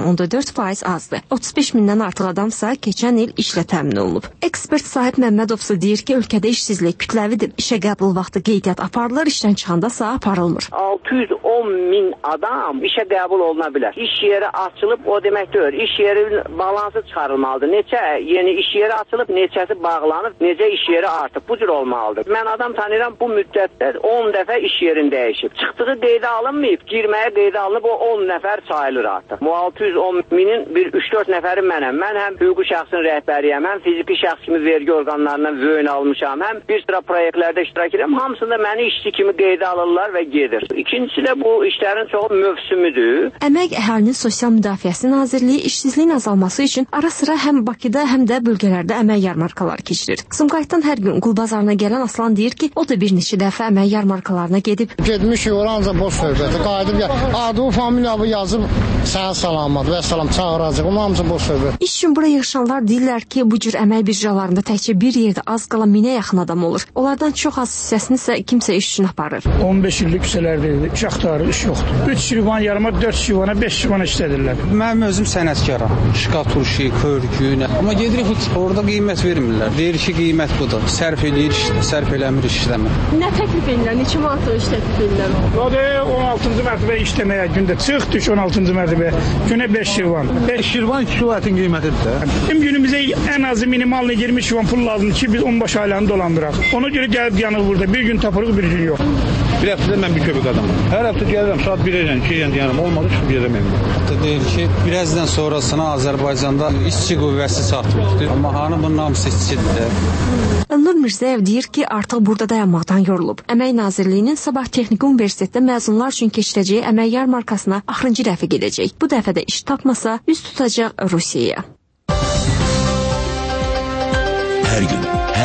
[SPEAKER 10] 4,4% azdır. 35 mindən artıq adamsa keçən il işlə təmin olunub. Ekspert Sahib Məmmədovsa deyir ki, ölkədə işsizlik kütləvidir. İşə qəbul vaxtı qeydiyyat aparılır, işdən çıxanda isə aparılmır.
[SPEAKER 13] 610 min adam işə qəbul oluna bilər. İş yeri açılıb, o demək deyil. İş yerinin balansı çıxarılmalıdır. Neçə yeni iş yeri açılıb, neçəsi bağlanıb, necə iş yeri artıb. Bu cür olmalıdır. Mən adam tanıyıram, bu müddətdə 10 dəfə iş yerini dəyişib. Çıxdığı qeydə alınmayıb, girməyə qeydə alınıb, o 10 nəfər sayılır artıq. Bu 610 minin bir 3-4 nəfəri mənəm. Mən həm hüquqi şəxsin rəhbəriyəm, həm fiziki şəxs kimi vergi orqanlarından vöyn almışam, həm bir sıra proyektlərdə iştirak edirəm. Hamısında məni işçi kimi qeydə alırlar və gedir. İkincisi də bu işlərin çoxu mövsümüdür.
[SPEAKER 10] Əmək Əhalinin Sosial Müdafiəsi Nazirliyi işsizliyin azalması üçün ara sıra həm Bakıda, həm də bölgələrdə əmək yarmarkaları keçirir. Sumqayıtdan hər gün Qul Bazarına gələn Aslan deyir ki, o da bir neçə dəfə əmək yarmarkalarına gedib.
[SPEAKER 23] Getmiş oranca boş söhbəti, qayıdıb adı, familiyabı yazıb, sənə salamat və salam çağıracaq. Onun hamısı boş söhbət.
[SPEAKER 10] İş üçün bura yığışanlar deyirlər ki, bu cür əmək birjalarında təkcə bir yerdə az qala 1000-ə yaxın adam olur. Onlardan çox az hissəsini isə kimsə iş üçün aparır.
[SPEAKER 4] 15 illik küçələrdə iş axtarır, iş yoxdur. 3 şirvan yarıma, 4 şirvana, 5 şirvana işlədirlər.
[SPEAKER 21] Mənim özüm sənətkaram. Şkatulşi, körgü, amma gedirik orada qiymət vermirlər. Deyir ki, qiymət budur. Sərf eləyir, sərf eləmir, işləmir.
[SPEAKER 9] Nə təklif edirlər? Neçə manat iş təklif edirlər?
[SPEAKER 4] O da 16-cı mərtəbə işləməyə gündə çıx düş 16-cı mərtəbə. Günə 5 şirvan.
[SPEAKER 21] 5 şirvan 2 kilovatın qiymətidir də.
[SPEAKER 4] Bizim günümüzə ən azı minimal 20 şirvan pul lazımdır ki, biz 10 baş ailəni dolandıraq. Ona görə gəlib yanıq burada. Bir gün tapırıq, bir gün yox.
[SPEAKER 21] Bir həftədə mən bir köpük adamım. Hər həftə gəlirəm, saat 1-ə, 2-yə yanım olmadı, çıxıb gedəməyim. Deyir ki, birazdan sonrasına Azərbaycanda işçi qüvvəsi çatmır. Amma hanı bunun hamısı işçidir də.
[SPEAKER 10] Elnur Mirzəyev deyir ki, artıq burada dayanmaqdan yorulub. Əmək Nazirliyinin Sabah Texniki Universitetdə məzunlar üçün keçirəcəyi əmək yarmarkasına axırıncı dəfə gedəcək. Bu dəfə də iş tapmasa, üz tutacaq Rusiyaya.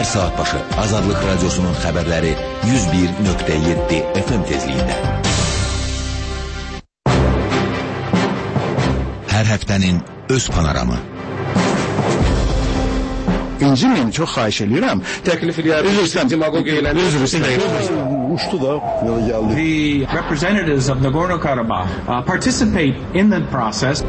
[SPEAKER 16] hər saat başı Azadlıq Radiosunun xəbərləri 101.7 FM tezliyində. Hər həftənin öz panoramı.
[SPEAKER 5] İncimin, çox xahiş edirəm. Təklif eləyərəm. Üzr demagog eylənir. Üzr istəyirəm.
[SPEAKER 24] Uçdu da, yola gəldi.
[SPEAKER 7] The representatives of Nagorno-Karabakh participate in the process.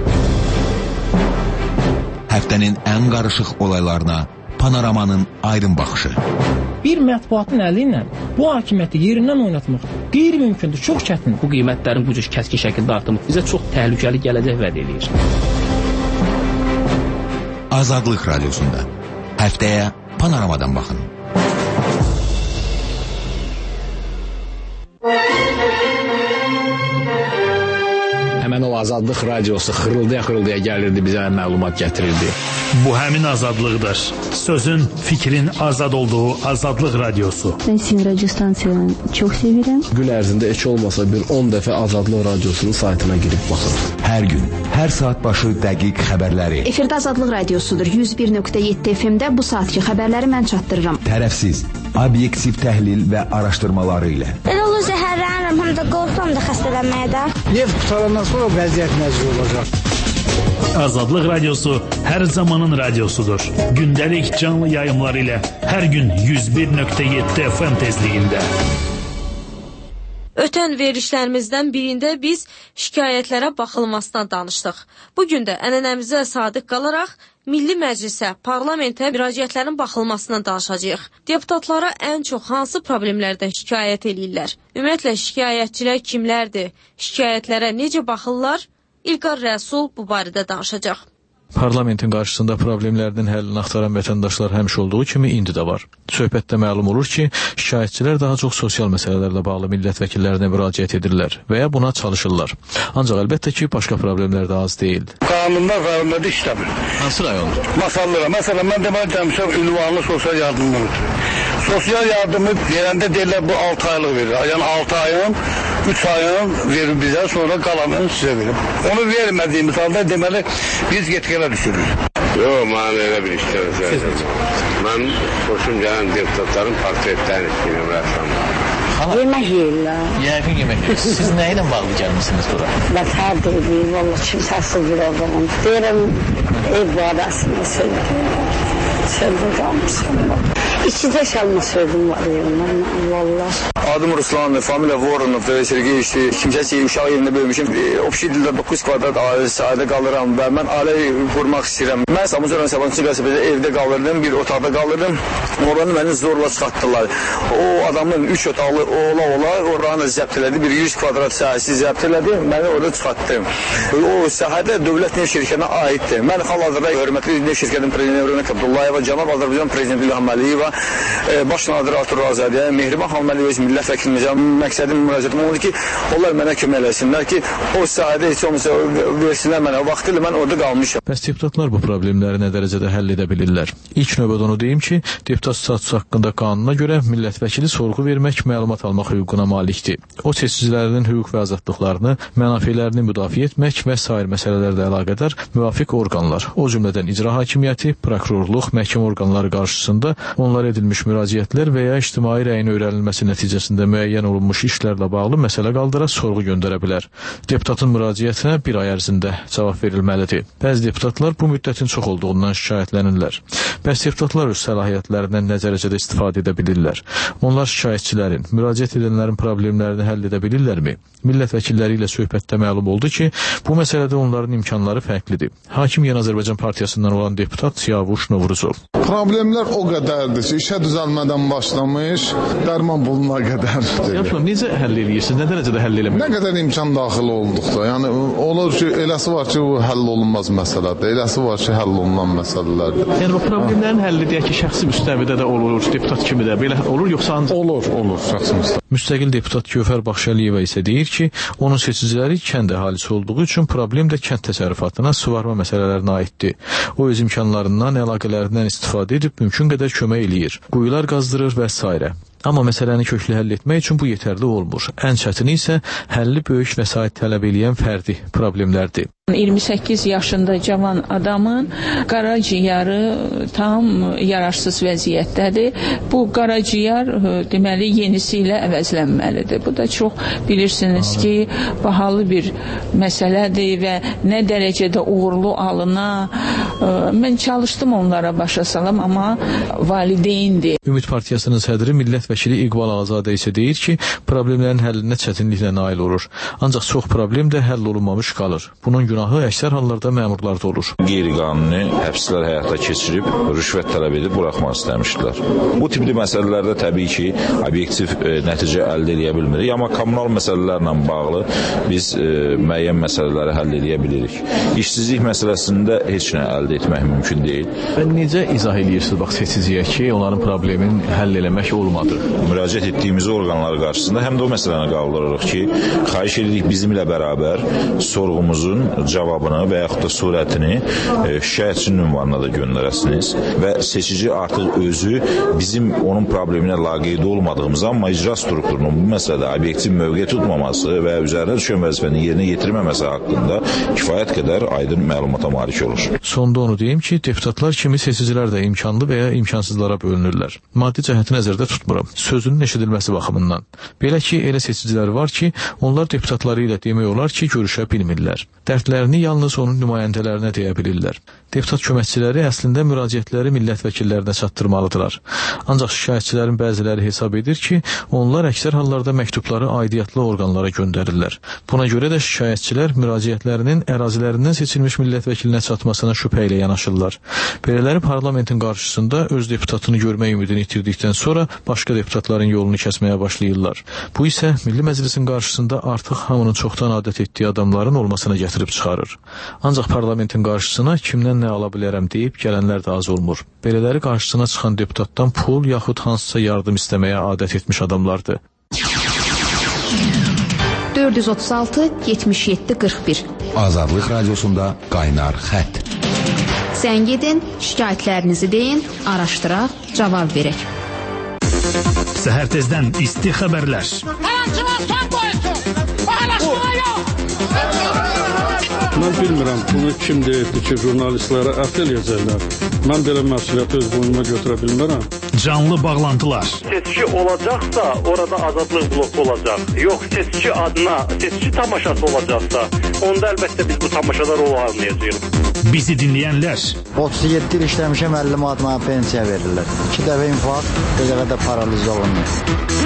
[SPEAKER 16] Həftənin ən qarışıq olaylarına panoramanın aydın baxışı.
[SPEAKER 8] Bir mətbuatın əli ilə bu hakimiyyəti yerindən oynatmaq qeyri-mümkündür, çox çətin. Bu qiymətlərin bu cür kəskin şəkildə artımı bizə çox təhlükəli gələcək vəd edir.
[SPEAKER 16] Azadlıq Radiosunda həftəyə panoramadan baxın.
[SPEAKER 25] Həmən o Azadlıq Radiosu xırıldaya gəlirdi, bizə məlumat gətirirdi.
[SPEAKER 2] Bu həmin azadlıqdır. Sözün, fikrin azad olduğu Azadlıq Radiosu.
[SPEAKER 26] Ben sizin radyo stansiyonu çok severim.
[SPEAKER 17] Gün ərzində heç olmasa bir 10 dəfə Azadlıq Radiosunun saytına girib baxın.
[SPEAKER 16] Hər gün, hər saat başı dəqiq xəbərləri.
[SPEAKER 1] Efirdə Azadlıq Radiosudur. 101.7 FM-də bu saatki xəbərləri mən çatdırıram.
[SPEAKER 16] Tərəfsiz, obyektiv təhlil və araşdırmaları ilə.
[SPEAKER 27] Elə olur zəhərlənirəm, həm də qorxuram da xəstələnməyə də.
[SPEAKER 23] Neft qutarandan sonra vəziyyət necə olacaq?
[SPEAKER 2] Azadlıq Radiosu hər zamanın radiosudur. Gündəlik canlı yayımları ilə hər gün 101.7 FM tezliyində.
[SPEAKER 3] Ötən verilişlərimizdən birində biz şikayətlərə baxılmasına danışdıq. Bugün də ənənəmizə sadiq qalaraq Milli Məclisə, parlamentə müraciətlərin baxılmasına danışacağıq. Deputatlara ən çox hansı problemlərdən şikayət edirlər? Ümumiyyətlə, şikayətçilər kimlərdir? Şikayətlərə necə baxırlar? İlqar Rəsul bu barədə danışacaq.
[SPEAKER 12] Parlamentin qarşısında problemlərinin həllini axtaran vətəndaşlar həmişə olduğu kimi indi də var. Söhbətdə məlum olur ki, şikayətçilər daha çox sosial məsələlərlə bağlı millət vəkillərinə müraciət edirlər və ya buna çalışırlar. Ancaq əlbəttə ki, başqa problemlər də az deyil.
[SPEAKER 23] Qanunlar rayonlarda işləmir.
[SPEAKER 12] Hansı rayon?
[SPEAKER 23] Masallıra. Məsələn, mən deməli demişəm, ünvanlı sosial yardımlar. Sosial yardımı verəndə deyirlər bu 6 aylıq verir. Yəni 6 ayın, 3 ayın verir bizə, sonra qalanını sizə verir. Onu vermədiyimiz halda deməli biz getkilə düşürük.
[SPEAKER 19] Yox, mən elə bir işlərim. Mən xoşum gələn deputatların portretlərini istəyirəm rəssamda.
[SPEAKER 27] Yemək yeyirlər.
[SPEAKER 12] Yəqin yemək yeyir. Siz nə ilə bağlı gəlmişsiniz bura?
[SPEAKER 27] Mən hər deyir, valla kimsəsiz bir adamım. Deyirəm, ev barəsində söyləyəm. Sözdə qalmışam. İçidə şalma sözüm var valla.
[SPEAKER 20] Adım Ruslan, familiya Voronov, Sergeyevski, kimsəsi uşaq yerində böyümüşüm. Obşi dildə 9 kvadrat sahədə qalıram və mən ailə qurmaq istəyirəm. Mən Samuzören Sabancı qəsəbədə evdə qalırdım, bir otaqda qalırdım. Oranı məni zorla çıxartdılar. O adamın 3 otaqlı ola oranı zəbt elədi, bir 100 kvadrat sahəsi zəbt elədi, məni orada çıxartdı. O sahədə dövlət neft şirkətinə aiddir. Mən hal-hazırda hörmətli neft şirkətinin prezidenti Rönək Abdullayeva, Cənab Azərbaycan prezidenti İlham Əliyeva, baş nazir Artur Razadiyə, Mehriban xanım Əliyevə millət vəkilimizə məqsədim müraciətim oldu ki, onlar mənə kömək eləsinlər ki, o sahədə heç olmasa versinlər mənə. Vaxtilə mən orada qalmışam.
[SPEAKER 12] Bəs deputatlar bu problemləri nə dərəcədə həll edə bilirlər? İlk növbədə onu deyim ki, deputat statusu haqqında qanuna görə millət vəkili sorğu vermək, məlumat almaq hüququna malikdir. O seçicilərinin hüquq və azadlıqlarını, mənafelərini müdafiə etmək və sair məsələlərlə əlaqədar müvafiq orqanlar, o cümlədən icra hakimiyyəti, prokurorluq, məhkəmə orqanları qarşısında onlar edilmiş müraciətlər və ya ictimai rəyin öyrənilməsi nəticəsində müəyyən olunmuş işlərlə bağlı məsələ qaldıra sorğu göndərə bilər. Deputatın müraciətinə bir ay ərzində cavab verilməlidir. Bəzi deputatlar bu müddətin çox olduğundan şikayətlənirlər. Bəs deputatlar öz səlahiyyətlərindən nə dərəcədə istifadə edə bilirlər? Onlar şikayətçilərin, müraciət edənlərin problemlərini həll edə bilirlərmi? Millət vəkilləri ilə söhbətdə məlum oldu ki, bu məsələdə onların imkanları fərqlidir. Hakim Yeni Azərbaycan Partiyasından olan deputat Siyavuş Novruzov.
[SPEAKER 24] Problemlər o qədərdir ki, işə düzəlmədən başlamış, dərman buluna qədər.
[SPEAKER 12] Necə həll edirsiniz? Nə dərəcədə həll eləmək?
[SPEAKER 24] Nə qədər imkan daxil olduqda. Yəni olur ki, eləsi var ki, bu həll olunmaz məsələdir. Eləsi var ki, həll olunan məsələlərdir.
[SPEAKER 12] Yəni bu problemlərin həlli deyək ki, şəxsi müstəvidə də olur, deputat kimi də belə olur, yoxsa ancaq
[SPEAKER 24] olur şəxsi müstəvidə.
[SPEAKER 12] Müstəqil deputat Gövhər Baxşəliyeva isə deyir ki, onun seçiciləri kənd əhalisi olduğu üçün problem də kənd təsərrüfatına, suvarma məsələlərinə aiddir. O öz imkanlarından, əlaqələrindən istifadə edib mümkün qədər kömək eləyir. Quyular qazdırır və s. Amma məsələni köklü həll etmək üçün bu yetərli olmur. Ən çətini isə həlli böyük vəsait tələb eləyən fərdi problemlərdir.
[SPEAKER 6] 28 yaşında cavan adamın qaraciyarı tam yararsız vəziyyətdədir. Bu qaraciyar deməli yenisi ilə əvəzlənməlidir. Bu da çox bilirsiniz ki, bahalı bir məsələdir və nə dərəcədə uğurlu alına. Mən çalışdım onlara başa salam, amma valideyndir.
[SPEAKER 12] Ümid Partiyasının sədri millət vəkili İqbal Ağazadə isə deyir ki, problemlərin həllinə çətinliklə nail olur. Ancaq çox problem də həll olunmamış qalır. Bunun günahı əksər hallarda məmurlarda olur.
[SPEAKER 11] Qeyri-qanuni həbslər həyata keçirib, rüşvət tələb edib buraxmaq istəmişdilər. Bu tipli məsələlərdə təbii ki, obyektiv nəticə əldə edə bilmirik, amma kommunal məsələlərlə bağlı biz müəyyən məsələləri həll edə bilirik. İşsizlik məsələsində heç nə əldə etmək mümkün deyil.
[SPEAKER 12] Necə izah edirsiniz bax seçiciyə ki, onların problemin həll eləmək olmadı?
[SPEAKER 11] Müraciət etdiyimiz orqanlar qarşısında həm də o məsələni qaldırırıq ki, xahiş edirik bizimlə bərabər sorğumuzun cavabını və yaxud da surətini şikayətçinin ünvanına da göndərəsiniz və seçici artıq özü bizim onun probleminə laqeyd olmadığımız, amma icra strukturunun bu məsələdə obyektiv mövqe tutmaması və üzərinə düşən vəzifəni yerinə yetirməməsi haqqında kifayət qədər aydın məlumata malik olur.
[SPEAKER 12] Sonda onu deyim ki, deputatlar kimi seçicilər də imkanlı və ya imkansızlara bölünürlər. Maddi cəhəti nəzərdə tutmuram, sözünün eşidilməsi baxımından. Belə ki, elə seçicilər var ki, onlar deputatları ilə demək olar ki, görüşə bilmirlər. Dərdlərini yalnız onun nümayəndələrinə deyə bilirlər. Deputat köməkçiləri əslində müraciətləri millət vəkillərinə çatdırmalıdırlar. Ancaq şikayətçilərin bəziləri hesab edir ki, onlar əksər hallarda məktubları aidiyyatlı orqanlara göndərirlər. Buna görə də şikayətçilər müraciətlərinin ərazilərindən seçilmiş millət vəkilinə çatmasına şübhə ilə yanaşırlar. Belələri parlamentin qarşısında öz deputatını görmək ümidini itirdikdən sonra başqa deputatların yolunu kəsməyə başlayırlar. Bu isə Milli Məclisin qarşısında artıq hamının çoxdan adət etdiyi adamların olmasına gətirib çıxarır. Ancaq parlamentin qarşısına kimdən nə ala bilərəm deyib gələnlər də az olmur. Belələri qarşısına çıxan deputatdan pul yaxud hansısa yardım istəməyə adət etmiş adamlardır.
[SPEAKER 1] 436 77 41
[SPEAKER 16] Azadlıq Radiosunda qaynar xətt.
[SPEAKER 1] Zəng edin, şikayətlərinizi deyin, araşdıraq, cavab verək.
[SPEAKER 2] Səhər tezdən isti xəbərlər.
[SPEAKER 4] Mən bilmirəm, bunu kim deyirdi ki, jurnalistlərə əfv eləyəcəklər. Mən belə məsuliyyəti öz boynuma götürə bilmərəm.
[SPEAKER 2] Canlı bağlantılar.
[SPEAKER 13] Seçki olacaqsa, orada azadlıq bloku olacaq. Yox, seçki adına, seçki tamaşası olacaqsa, onda əlbəttə biz bu tamaşada rol almayacağıq.
[SPEAKER 2] Bizi dinləyənlər.
[SPEAKER 14] 37 il işləmişəm, 50 manat mənə pensiya verirlər. 2 dəfə infarkt, bir dəfə də paraliz olunmuş.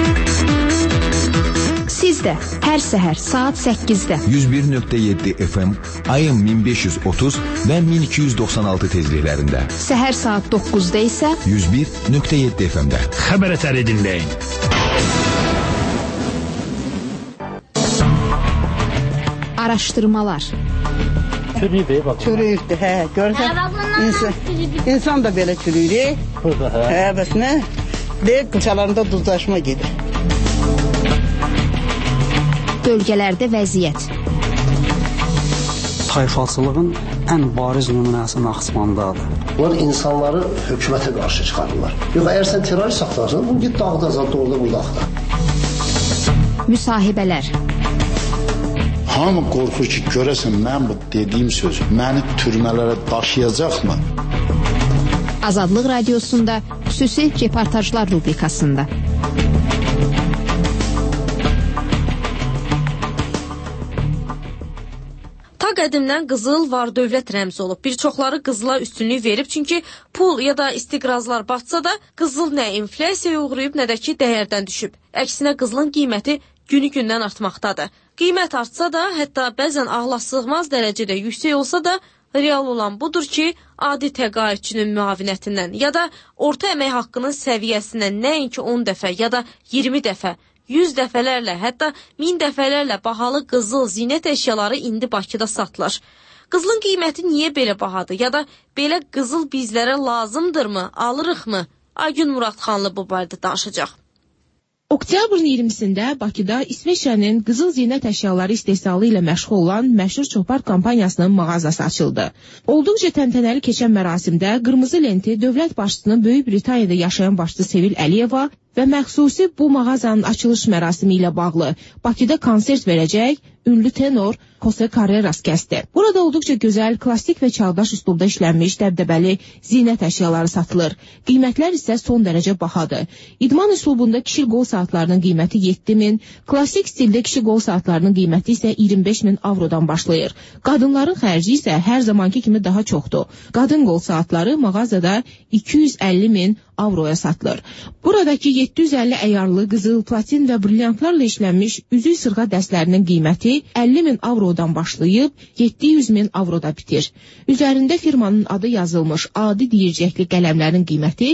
[SPEAKER 1] Siz də hər səhər saat 8-də
[SPEAKER 16] 101.7 FM, ayın 1530 və 1296 tezliklərində.
[SPEAKER 1] Səhər saat 9-da isə
[SPEAKER 16] 101.7 FM-də.
[SPEAKER 2] Xəbər ətəri dinləyin.
[SPEAKER 1] Araşdırmalar.
[SPEAKER 15] Çürüyürdü, hə, görürsən, insan da belə çürüyür, hə, bəs nə? Deyək, qıçalarında duzlaşma gedir.
[SPEAKER 1] Bölgələrdə vəziyyət.
[SPEAKER 18] Tayfalçılığın ən bariz nümunəsi Naxçıvandadır.
[SPEAKER 22] Bunlar insanları hökumətə qarşı çıxarırlar. Yox, əgər sən terrorist saxlarsan, bunu git dağda azad, orada burada axtar.
[SPEAKER 1] Müsahibələr.
[SPEAKER 22] Hamı qorxur ki, görəsən mən bu dediyim söz məni türmələrə daşıyacaqmı?
[SPEAKER 1] Azadlıq Radiosunda xüsusi reportajlar rubrikasında.
[SPEAKER 3] Ta qədimdən qızıl var dövlət rəmzi olub. Bir çoxları qızıla üstünlük verib, çünki pul ya da istiqrazlar batsa da qızıl nə inflyasiyaya uğrayıb, nə də ki dəyərdən düşüb. Əksinə qızılın qiyməti günü-gündən artmaqdadır. Qiymət artsa da, hətta bəzən ağlasığmaz dərəcədə yüksək olsa da, real olan budur ki, adi təqaüdçünün müavinətindən ya da orta əmək haqqının səviyyəsindən nəinki 10 dəfə ya da 20 dəfə, 100 dəfələrlə, hətta 1000 dəfələrlə bahalı qızıl zinət əşyaları indi Bakıda satılır. Qızılın qiyməti niyə belə bahadır ya da belə qızıl bizlərə lazımdırmı, alırıqmı? Aygün Muradxanlı bu barədə danışacaq.
[SPEAKER 28] Oktyabrın 20-sində Bakıda İsveçrənin qızıl zinət əşyaları istehsalı ilə məşğul olan məşhur Çopar kompaniyasının mağazası açıldı. Olduqca təntənəli keçən mərasimdə qırmızı lenti dövlət başçısının Böyük Britaniyada yaşayan başçı Sevil Əliyeva, və məxsusi bu mağazanın açılış mərasimi ilə bağlı Bakıda konsert verəcək ünlü tenor Jose Carreras kəsdi. Burada olduqca gözəl, klassik və çağdaş üslubda işlənmiş dəbdəbəli zinət əşyaları satılır. Qiymətlər isə son dərəcə bahadır. İdman üslubunda kişi qol saatlarının qiyməti 7.000, klassik stildə kişi qol saatlarının qiyməti isə 25.000 avrodan başlayır. Qadınların xərci isə hər zamanki kimi daha çoxdur. Qadın qol saatları mağazada 250.000 avroya satılır. Buradakı 750 əyarlı qızıl, platin və brilyantlarla işlənmiş üzük sırğa dəstlərinin qiyməti 50.000 avrodan başlayıb 700.000 avroda bitir. Üzərində firmanın adı yazılmış adi deyircəkli qələmlərin qiyməti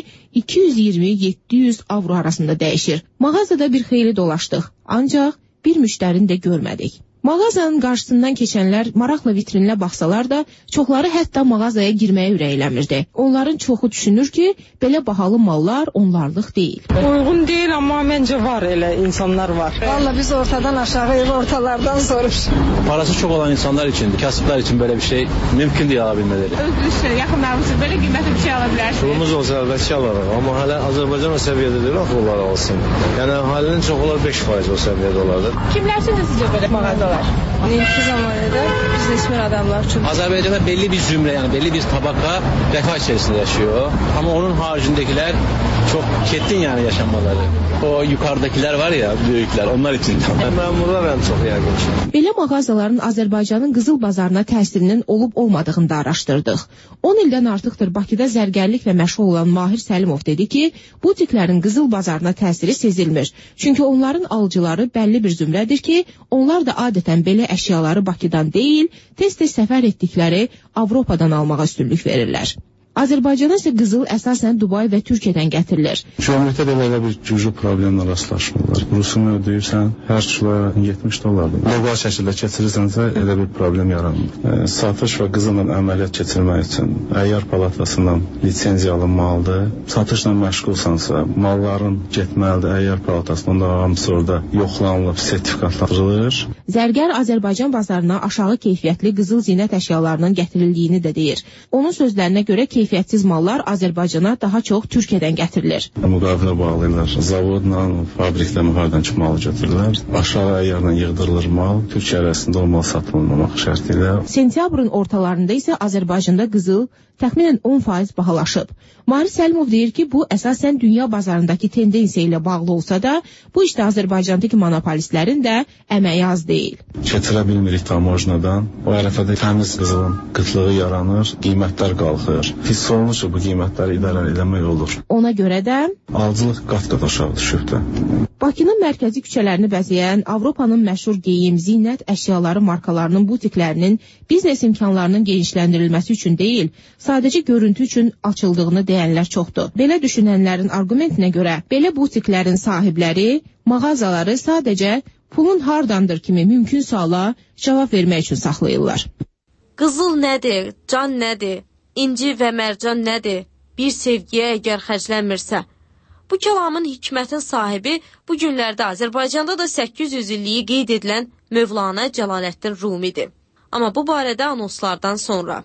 [SPEAKER 28] 220-700 avro arasında dəyişir. Mağazada bir xeyli dolaşdıq, ancaq bir müştərini də görmədik. Mağazanın qarşısından keçənlər maraqla vitrinlə baxsalar da, çoxları hətta mağazaya girməyə ürəkləmirdi. Onların çoxu düşünür ki, belə bahalı mallar onlarlıq deyil.
[SPEAKER 5] Uyğun deyil, amma məncə var elə insanlar var.
[SPEAKER 7] Valla biz ortadan aşağı, ortalardan soruş.
[SPEAKER 8] Parası çox olan insanlar üçündür, kasıblar üçün belə bir şey mümkün deyil ala bilmələri.
[SPEAKER 28] Özünüz yaxınlarınız üçün belə qiymətli bir şey ala bilərsiniz.
[SPEAKER 8] Pulumuz olsa əlbəttə alarıq, amma hələ Azərbaycan o səviyyədə deyil, axı onlar alsın. Yəni əhalinin çox olar 5% o səviyyədə olardır.
[SPEAKER 28] Kimlər sizə sizcə belə mağazalar?
[SPEAKER 5] İndiki zamanədə biznesmen adamlar üçün.
[SPEAKER 8] Azərbaycanda belli bir zümrə, yəni belli bir tabaka rəfah içərisində yaşıyor. Amma onun haricindəkilər çox çətin yəni yaşamaları. O yukarıdakilər var ya, böyüklər, onlar üçün. Məmurlar ən çox yəqin ki.
[SPEAKER 28] Belə mağazaların Azərbaycanın qızıl bazarına təsirinin olub-olmadığını da araşdırdıq. 10 ildən artıqdır Bakıda zərgərliklə məşğul olan Mahir Səlimov dedi ki, butiklərin qızıl bazarına təsiri sezilmir. Çünki onların alıcıları bəlli bir zümrədir ki, onlar da adətən belə əşyaları Bakıdan deyil, tez-tez səfər etdikləri Avropadan almağa üstünlük verirlər. Azərbaycana isə qızıl əsasən Dubay və Türkiyədən gətirilir.
[SPEAKER 9] Cəmiyyətdə belə bir cüzi problemlə rastlaşmırlar. Rusunu ödəyirsən, hər kiloya $70. Legal şəkildə keçirirsənsə, elə bir problem yaranmır. Satış və qızılla əməliyyat keçirmək üçün əyyar palatasından lisenziya alınmalıdır. Satışla məşğulsansa, malların getməlidir əyyar palatasına, onların hamısı orada yoxlanılıb, sertifikatlandırılır.
[SPEAKER 28] Zərgər Azərbaycan bazarına aşağı keyfiyyətli qızıl zinət əşyalarının gətirildiyini də deyir. Onun sözlərinə görə keyfiyyətsiz mallar Azərbaycana daha çox Türkiyədən gətirilir.
[SPEAKER 9] Müqavilə bağlayırlar. Zavodla, fabriklə müharidən ki, malı götürürlər. Aşağı əyyarla yığdırılır mal. Türkiyə ərazisində o mal satılmamaq şərtilə.
[SPEAKER 28] Sentyabrın ortalarında isə Azərbaycanda qızıl təxminən 10% bahalaşıb. Mahir Səlimov deyir ki, bu əsasən dünya bazarındakı tendensiya ilə bağlı olsa da, bu işdə Azərbaycandakı monopolistlərin də əməyi az deyil.
[SPEAKER 9] Keçirə bilmirik tamoznadan. O ərəfədə təmiz qızılın qıtlığı yaranır, qiymətlər qalxır. Hiss olunur ki, bu qiymətləri idarə eləmək olur.
[SPEAKER 28] Ona görə də
[SPEAKER 9] alıcılıq qat-qat aşağı düşübdür.
[SPEAKER 28] Bakının mərkəzi küçələrini bəzəyən Avropanın məşhur geyim, zinət əşyaları markalarının butiklərinin biznes imkanlarının genişləndirilməsi üçün deyil, sadəcə görüntü üçün açıldığını deyənlər çoxdur. Belə düşünənlərin arqumentinə görə, belə butiklərin sahibləri mağazaları sadəcə pulun hardandır kimi mümkün suala cavab vermək üçün saxlayırlar.
[SPEAKER 3] Qızıl nədir, can nədir, inci və mərcan nədir, bir sevgiyə əgər xərclənmirsə? Bu kəlamın hikmətin sahibi bu günlərdə Azərbaycanda da 800 illiyi qeyd edilən Mövlana Cəlaləddin Rumidir. Amma bu barədə anonslardan sonra.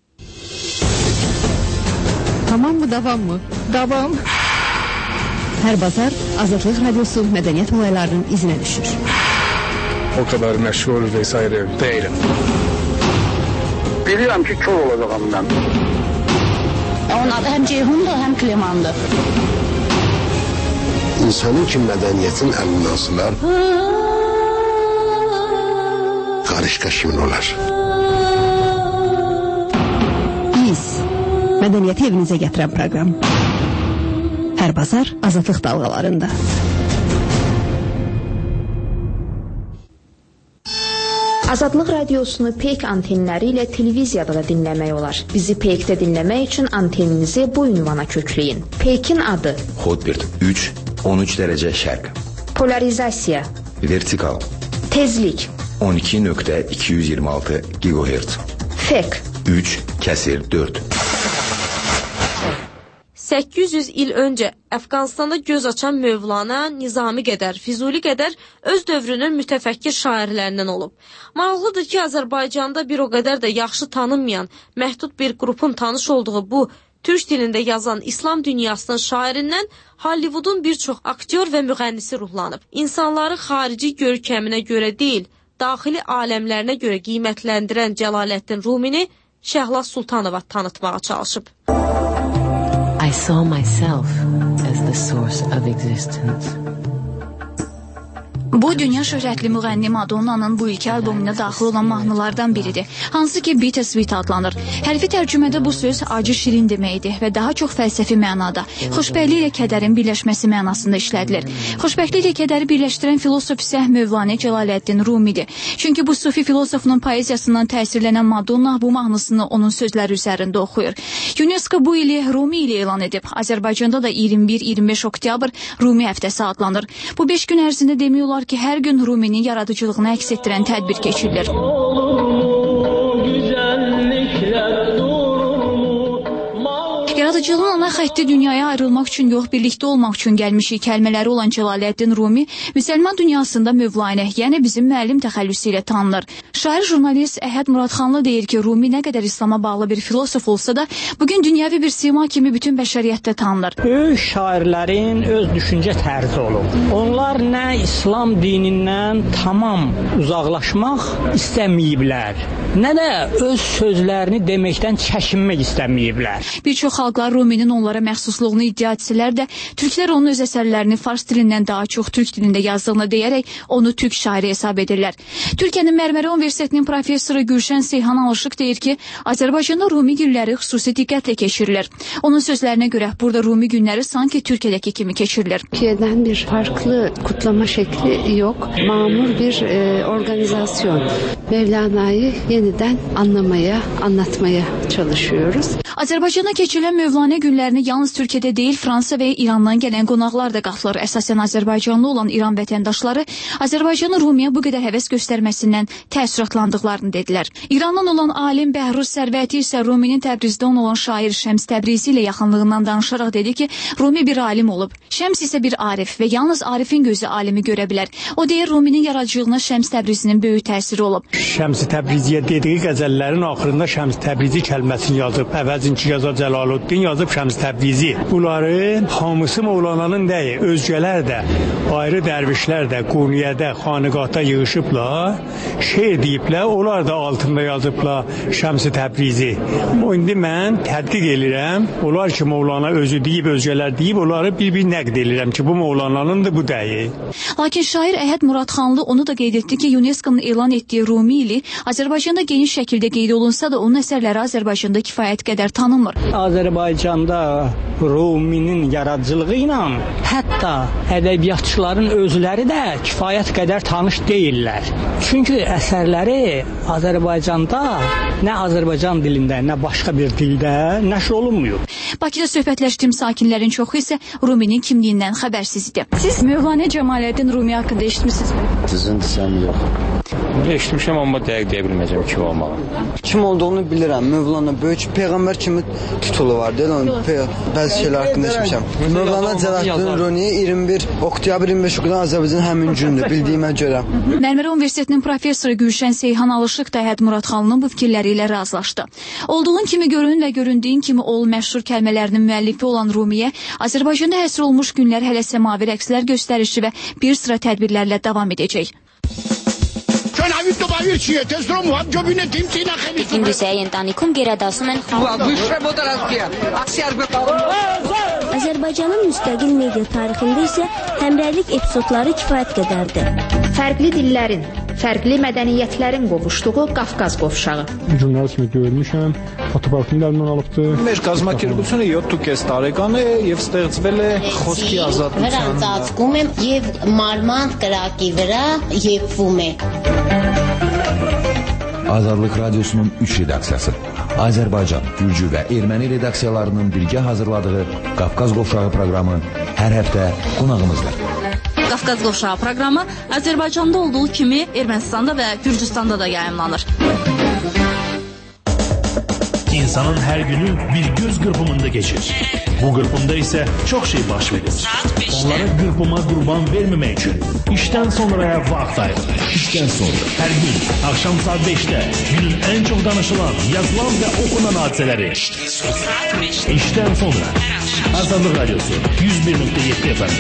[SPEAKER 10] Tamam mı, davam mı? Davam. Hər bazar Azadlıq Radiosu mədəniyyət olaylarının izinə düşür.
[SPEAKER 21] O kadar məşğul vesaire değilim.
[SPEAKER 23] Bilirəm ki, kör olacağım mən.
[SPEAKER 27] Onun adı həm Ceyhundur, həm Klemandır.
[SPEAKER 25] İnsanın ki mədəniyyətin əlindən sınar, qarışqa kimin olar?
[SPEAKER 10] Biz, mədəniyyəti evinizə gətirən proqram. Hər bazar Azadlıq dalğalarında.
[SPEAKER 1] Azadlıq radiosunu Peyk antenləri ilə televiziyada da dinləmək olar. Bizi Peykdə dinləmək üçün anteninizi bu ünvana kökləyin. Peykin adı
[SPEAKER 16] Hotbird 3, 13 dərəcə şərq.
[SPEAKER 1] Polarizasiya
[SPEAKER 16] Vertikal
[SPEAKER 1] Tezlik
[SPEAKER 16] 12.226 GHz.
[SPEAKER 1] Fek
[SPEAKER 16] 3/4.
[SPEAKER 3] 800 il öncə Əfqanistanda göz açan Mövlana Nizami qədər, Füzuli qədər öz dövrünün mütəfəkkir şairlərindən olub. Maraqlıdır ki, Azərbaycanda bir o qədər də yaxşı tanınmayan, məhdud bir qrupun tanış olduğu bu Türk dilində yazan İslam dünyasının şairindən Hollywoodun bir çox aktyor və müğənnisi ruhlanıb. İnsanları xarici görkəminə görə deyil, daxili aləmlərinə görə qiymətləndirən Cəlaləddin Rumini Şəhla Sultanova tanıtmağa çalışıb.
[SPEAKER 6] I saw myself as the source of existence.
[SPEAKER 11] Bu, dünya şöhrətli müğənni Madonna'nın bu ilki albomuna daxil olan mahnılardan biridir, hansı ki Bittersweet adlanır. Hərfi tərcümədə bu söz acı şirin deməkdir və daha çox fəlsəfi mənada, xoşbəxtlik ilə kədərin birləşməsi mənasında işlədilir. Xoşbəxtlik ilə kədəri birləşdirən filosof isə Mövlana Cəlaləddin Rumidir. Çünki bu sufi filosofunun poeziyasından təsirlənən Madonna bu mahnısını onun sözləri üzərində oxuyur. UNESCO bu ili Rumi ili elan edib. Azərbaycanda da 21-25 oktyabr Rumi həftəsi adlanır. Bu 5 gün ərzində demək olar ki, hər gün Ruminin yaradıcılığını əks etdirən tədbir keçirilir. Yaradıcılığın ana xətti dünyaya ayrılmaq üçün yox, birlikdə olmaq üçün gəlmişik kəlmələri olan Cəlaləddin Rumi müsəlman dünyasında Mövlanə, yəni bizim müəllim təxəllüsü ilə tanınır. Şair jurnalist Əhəd Muradxanlı deyir ki, Rumi nə qədər İslama bağlı bir filosof olsa da, bugün dünyəvi bir sima kimi bütün bəşəriyyətdə tanınır.
[SPEAKER 12] Böyük şairlərin öz düşüncə tərzi olub. Onlar nə İslam dinindən tamam uzaqlaşmaq istəməyiblər, nə də öz sözlərini deməkdən çəkinmək istəməyiblər.
[SPEAKER 11] Bir çox xalqlar Ruminin onlara məxsusluğunu iddia etsələr də, türklər onun öz əsərlərini fars dilindən daha çox türk dilində yazdığını deyərək onu türk şairi hesab edirlər. Türkiyənin Mərmərə Universitetinin professoru Gülşən Seyhan Alışıq deyir ki, Azərbaycanda Rumi günləri xüsusi diqqətlə keçirilir. Onun sözlərinə görə burada Rumi günləri sanki Türkiyədəki kimi keçirilir.
[SPEAKER 17] Türkiye'den bir farklı kutlama şekli yok. Mamur bir organizasyon. Mevlana'yı yeniden anlamaya, anlatmaya çalışıyoruz.
[SPEAKER 11] Azərbaycanda keçirilən Mövlanə günlərini yalnız Türkiyədə deyil, Fransa və İrandan gələn qonaqlar da qatılır. Əsasən Azərbaycanlı olan İran vətəndaşları Azərbaycanın Rumiyə bu qədər həvəs göstərməsindən təəssüratlandıqlarını dedilər. İrandan olan alim Bəhruz Sərvəti isə Ruminin Təbrizdən olan şair Şəms Təbrizi ilə yaxınlığından danışaraq dedi ki, Rumi bir alim olub. Şəms isə bir arif və yalnız arifin gözü alimi görə bilər. O deyir, Ruminin yaradıcılığına Şəms Təbrizinin böyük təsiri olub.
[SPEAKER 12] Şəms Təbriziyə dediyi qəzəllərin axırında Şəms Təbrizi kəlməsini yazıb, əvəzinki yaza Cəlaluddin yazıb Şəms Təbrizi. Bunların hamısı Mövlananın deyil, özgələr də, ayrı dərvişlər də Quniyədə, xanıqahda yığışıblar, şeir deyiblər, onlar da altında yazıblar Şəms Təbrizi. İndi mən tədqiq edirəm, onlar ki Mövlana özü deyib, özgələr deyib, onları bir-bir nəqd edirəm ki, bu Mövlananındır, bu deyil.
[SPEAKER 11] Lakin şair Əhəd Muradxanlı onu da qeyd etdi ki, UNESCO-nun elan etdiyi Rumi ili Azərbaycanda geniş şəkildə qeyd olunsa da, onun əsərləri Azərbaycanda kifayət qədər tanınmır.
[SPEAKER 12] Azərbaycanda Ruminin yaradıcılığı ilə hətta ədəbiyyatçıların özləri də kifayət qədər tanış deyirlər. Çünki əsərləri Azərbaycanda nə Azərbaycan dilində, nə başqa bir dildə nəşr olunmuyor.
[SPEAKER 11] Bakıda söhbətləşdiyim sakinlərin çoxu isə Ruminin kimliyindən xəbərsiz idi. Siz Mövlana Cəmaləddin Rumi haqqında eşitmisinizmi?
[SPEAKER 14] Düzün desəm yox.
[SPEAKER 8] Eşitmişəm, amma dəqiq deyə bilməyəcəm kim olmağı.
[SPEAKER 19] Kim olduğunu bilirəm. Mövlana böyük peyğəmbər kimi titulu var, deyil onun bəzi şeylər haqqında eşitmişəm. Mövlana Cəlaləddin Rumi 21 oktyabr 25 oktyabr Azərbaycanın həmin gündür, bildiyimə görə.
[SPEAKER 11] Mərmərə Universitetinin professoru Gülşən Seyhan Alışıq da Əhəd Muradxanlının bu fikirləri ilə razılaşdı. Olduğun kimi görün və göründüyün kimi ol məşhur kəlmələrinin müəllifi olan Rumiyə Azərbaycanda həsr olmuş günlər hələ səmavi rəqslər göstərişi və bir sıra tədbirlərlə davam edəcək.
[SPEAKER 20] Հինդուսիայի ընտանիքում գերադասում են
[SPEAKER 24] Azərbaycanın müstəqil media tarixində isə həmrəylik epizodları kifayət qədərdir.
[SPEAKER 1] Fərqli dillərin, fərqli mədəniyyətlərin qovuşduğu Qafqaz qovşağı.
[SPEAKER 21] Jurnalistimi görmüşəm, fotoparkından alıbdı.
[SPEAKER 26] Մեր կազմակերպությունը 7 տարեկան է եւ ստեղծվել է խոսքի ազատության։
[SPEAKER 24] Նրան ծածկում եմ եւ մարման կրակի վրա եփվում է։
[SPEAKER 16] Azadlıq Radiosunun 3 redaksiyası, Azərbaycan, Gürcü və Erməni redaksiyalarının birgə hazırladığı Qafqaz Qovşağı proqramı hər həftə qonağımızdır.
[SPEAKER 29] Qafqaz Qovşağı proqramı Azərbaycanda olduğu kimi Ermənistanda və Gürcüstanda da yayımlanır.
[SPEAKER 2] İnsanın hər günü bir göz qırpımında geçir. Bu qırpımda isə çox şey baş verir. Onlara qırpıma qurban verməmək üçün işdən sonraya vaxt ayırın. İşdən sonra hər gün axşam saat 5-də günün ən çox danışılan, yazılan və oxunan hadisələri işdən sonra Azadlıq Radyosu 101.7 FM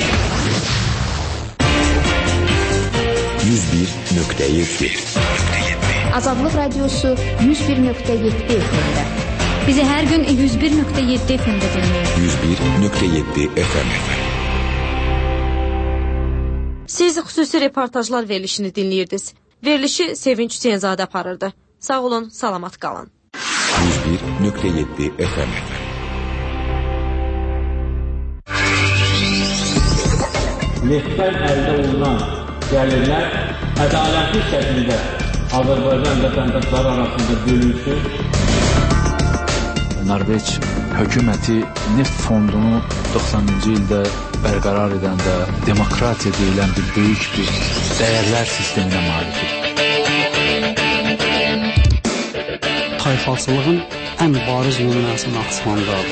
[SPEAKER 16] 101.7
[SPEAKER 1] Azadlıq Radyosu 101.7 FM-də.
[SPEAKER 11] Bizi hər gün 101.7 FM-də dinləyin.
[SPEAKER 16] 101.7 FM.
[SPEAKER 3] Siz xüsusi reportajlar verilişini dinləyirdiniz. Verilişi Sevinç Hüseynzadə aparırdı. Sağ olun, salamat qalın.
[SPEAKER 16] 101.7 FM.
[SPEAKER 4] Neftdən əldə olunan gəlirlər ədalətli şəkildə Azərbaycan vətəndaşları arasında bölünsün.
[SPEAKER 26] Norveç hökuməti neft fondunu 90-cı ildə bərqərar edəndə demokratiya deyilən bir böyük bir dəyərlər sisteminə malikdir.
[SPEAKER 5] Tayfalçılığın ən bariz nümunəsi Naxçıvandadır.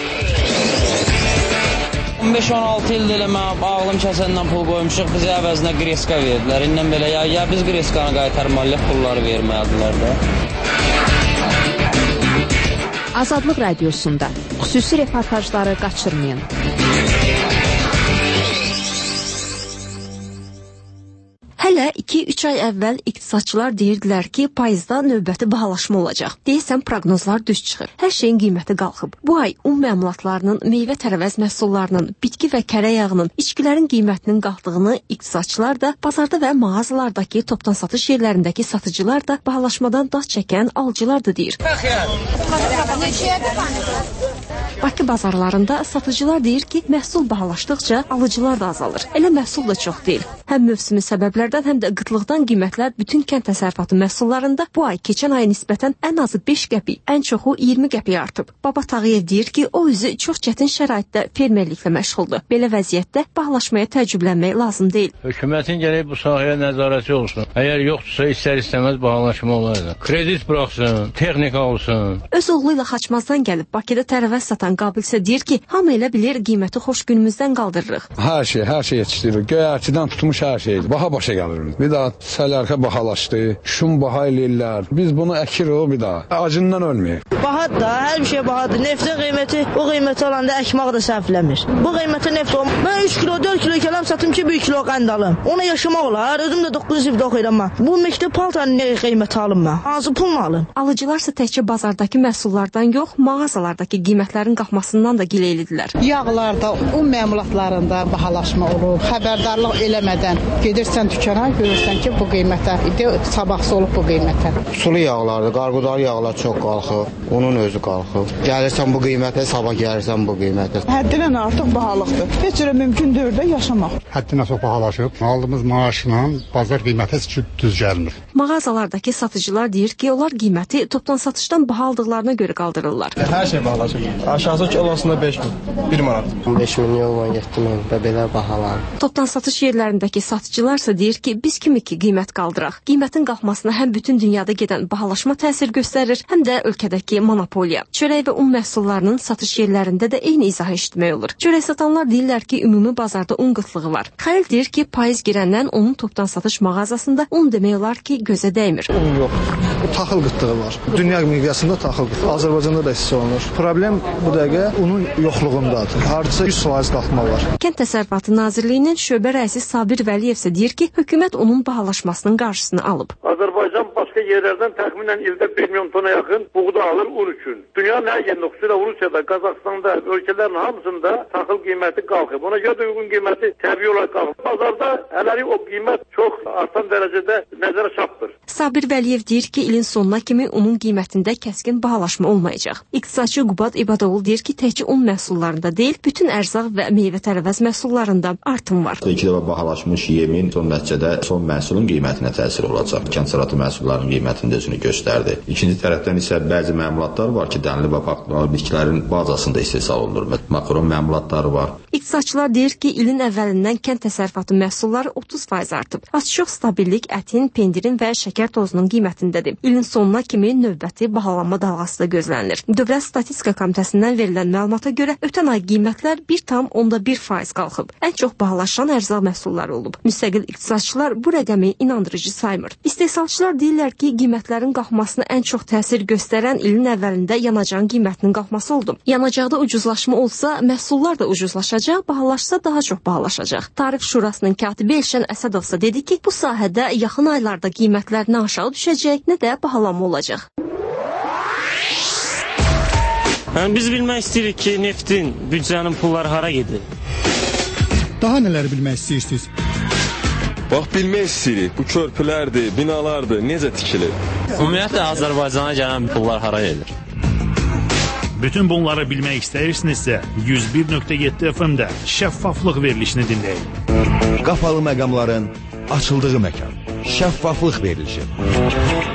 [SPEAKER 7] 15-16 ildir elə mən ağlım kəsəndən pul qoymuşuq, bizə əvəzinə qreska verdilər. İndən belə ya biz qreskanı qaytarmalıyıq, pulları verməliyədilər də.
[SPEAKER 1] Azadlıq Radiosunda xüsusi reportajları qaçırmayın.
[SPEAKER 9] Hələ 2-3 ay əvvəl iqtisadçılar deyirdilər ki, payızda növbəti bahalaşma olacaq. Deyəsən, proqnozlar düz çıxır. Hər şeyin qiyməti qalxıb. Bu ay un məmulatlarının, meyvə tərəvəz məhsullarının, bitki və kərə yağının, içkilərin qiymətinin qalxdığını iqtisadçılar da, bazarda və mağazalardakı topdan satış yerlərindəki satıcılar da bahalaşmadan dad çəkən alıcılar da deyir. Bakı bazarlarında satıcılar deyir ki, məhsul bahalaşdıqca alıcılar da azalır. Elə məhsul da çox deyil. Həm mövsümi səbəblərdən, həm də qıtlıqdan qiymətlər bütün kənd təsərrüfatı məhsullarında bu ay keçən aya nisbətən ən azı 5 qəpik, ən çoxu 20 qəpik artıb. Baba Tağıyev deyir ki, o özü çox çətin şəraitdə fermerliklə məşğuldur. Belə vəziyyətdə bahalaşmaya təəccüblənmək lazım deyil.
[SPEAKER 4] Hökumətin gərək bu sahəyə nəzarəti olsun. Əgər yoxdursa istər-istəməz bahalaşma olar. Kredit buraxsın, texnika olsun.
[SPEAKER 9] Öz oğlu ilə Xaçmazdan gəlib Bakıda tərəvəz satan Qabilsə deyir ki, hamı elə bilir qiyməti xoş günümüzdən qaldırırıq.
[SPEAKER 21] Hər şey yetişdiririk. Göyərçidən tutmuş hər şey. Baha başa gəlir. Bir daha sələrkə bahalaşdı. Şun baha eləyirlər. Biz bunu əkirik bir daha. Acından ölməyik.
[SPEAKER 13] Bahadır da, hər bir şey bahadır. Neftin qiyməti o qiyməti olanda əkmaq da səhvləmir. Bu qiymətə neft olmur. Mən 3 kilo, 4 kilo kələm satım ki, 1 kilo qənd alım. Ona yaşamaq olar. Özüm də 9 ildə oxuyuram mən. Bu məktəb paltarın nə qiyməti alım mən? Hansı pulla alım?
[SPEAKER 9] Alıcılarsa təkcə bazardakı məhsullardan yox, mağazalardakı qiymətlərin qalxmasından da gileylidilər.
[SPEAKER 15] Yağlarda, un məmulatlarında bahalaşma olur. Xəbərdarlıq eləmədən gedirsən dükana, görürsən ki, bu qiymətə, sabahsı olub bu qiymətə.
[SPEAKER 18] Sulu yağlarda, qarqudar yağlar çox qalxır. Onun özü qalxır. Gəlirsən bu qiymətə, sabah gəlirsən bu qiymətə.
[SPEAKER 15] Həddindən artıq bahalıqdır. Heç cürə mümkün deyil də yaşamaq.
[SPEAKER 22] Həddindən çox bahalaşıb. Aldığımız maaşla bazar qiyməti heç düz gəlmir.
[SPEAKER 9] Mağazalardakı satıcılar deyir ki, onlar qiyməti topdan satışdan baha aldıqlarına görə qaldırırlar.
[SPEAKER 28] Hər şey bahalaşıb. Aşağısı kilosunda 5 min, 1 manat.
[SPEAKER 18] 5 milyon, 7 min və belə bahalar.
[SPEAKER 9] Topdan satış yerlərindəki satıcılarsa deyir ki, biz kimi ki qiymət qaldıraq. Qiymətin qalxmasına həm bütün dünyada gedən bahalaşma təsir göstərir, həm də ölkədəki monopoliya. Çörək və un məhsullarının satış yerlərində də eyni izah eşitmək olur. Çörək satanlar deyirlər ki, ümumi bazarda un qıtlığı var. Xəlil deyir ki, payız girəndən onun topdan satış mağazasında un demək olar ki, gözə dəymir.
[SPEAKER 30] Un yox. Taxıl qıtlığı var. Dünya miqyasında taxıl qıtlığı. Azərbaycanda da hiss olunur. Problem bu dəqiqə unun yoxluğundadır. Hardasa 100% qalxma var.
[SPEAKER 9] Kənd Təsərrüfatı Nazirliyinin şöbə rəisi Sabir Vəliyev isə deyir ki, hökumət onun bahalaşmasının qarşısını alıb.
[SPEAKER 31] Azərbaycan başqa yerlərdən təxminən ildə 1 milyon tona yaxın buğda alır un üçün. Dünyanın hər yerində, xüsusilə Rusiyada, Qazaxstanda, ölkələrin hamısında taxıl qiyməti qalxıb. Ona görə də uyğun qiyməti təbii olaraq qalxıb. Bazarda hələlik o qiymət çox artan dərəcədə nəzərə çarpdır.
[SPEAKER 9] Sabir Vəliyev deyir ki, ilin sonuna kimi unun qiymətində kəskin bahalaşma olmayacaq. İqtisadçı Qubad İbadoğlu deyir ki, təkcə un məhsullarında deyil, bütün ərzaq və meyvə tərəvəz məhsullarında artım var.
[SPEAKER 32] İlk dəfə bahalaşmış yemin son nəticədə son məhsulun qiymətinə təsir olacaq. Kənd təsərrüfatı məhsullarının qiymətində özünü göstərdi. İkinci tərəfdən isə bəzi məmulatlar var ki, dənli və paxtalı bitkilərin bazasında istehsal olunur. Makaron məmulatları var.
[SPEAKER 9] İqtisadçılar deyir ki, ilin əvvəlindən kənd təsərrüfatı məhsulları 30% artıb. Az-çox stabillik ətin, pendirin və şəkər tozunun qiymətindədir. İlin sonuna kimi növbəti bahalanma dalğası da gözlənilir. Dövlət Statistika Komitəsindən Nazirliyindən verilən məlumata görə ötən ay qiymətlər 1,1% qalxıb. Ən çox bahalaşan ərzaq məhsulları olub. Müstəqil iqtisadçılar bu rəqəmi inandırıcı saymır. İstehsalçılar deyirlər ki, qiymətlərin qalxmasına ən çox təsir göstərən ilin əvvəlində yanacağın qiymətinin qalxması oldu. Yanacaqda ucuzlaşma olsa, məhsullar da ucuzlaşacaq, bahalaşsa daha çox bahalaşacaq. Tarif Şurasının katibi Elşən Əsədov isə dedi ki, bu sahədə yaxın aylarda qiymətlər nə aşağı düşəcək, nə də bahalanma olacaq.
[SPEAKER 6] Biz bilmək istəyirik ki, neftin, büdcənin pulları hara gedir?
[SPEAKER 22] Daha nələri bilmək istəyirsiniz?
[SPEAKER 8] Bax, bilmək istəyirik, bu körpülərdir, binalardır, necə tikilir?
[SPEAKER 6] Ümumiyyətlə, Azərbaycana gələn pullar hara gedir?
[SPEAKER 2] Bütün bunları bilmək istəyirsinizsə, 101.7 FM-də şəffaflıq verilişini dinləyin.
[SPEAKER 16] Qapalı məqamların açıldığı məkan. Şəffaflıq verilişi.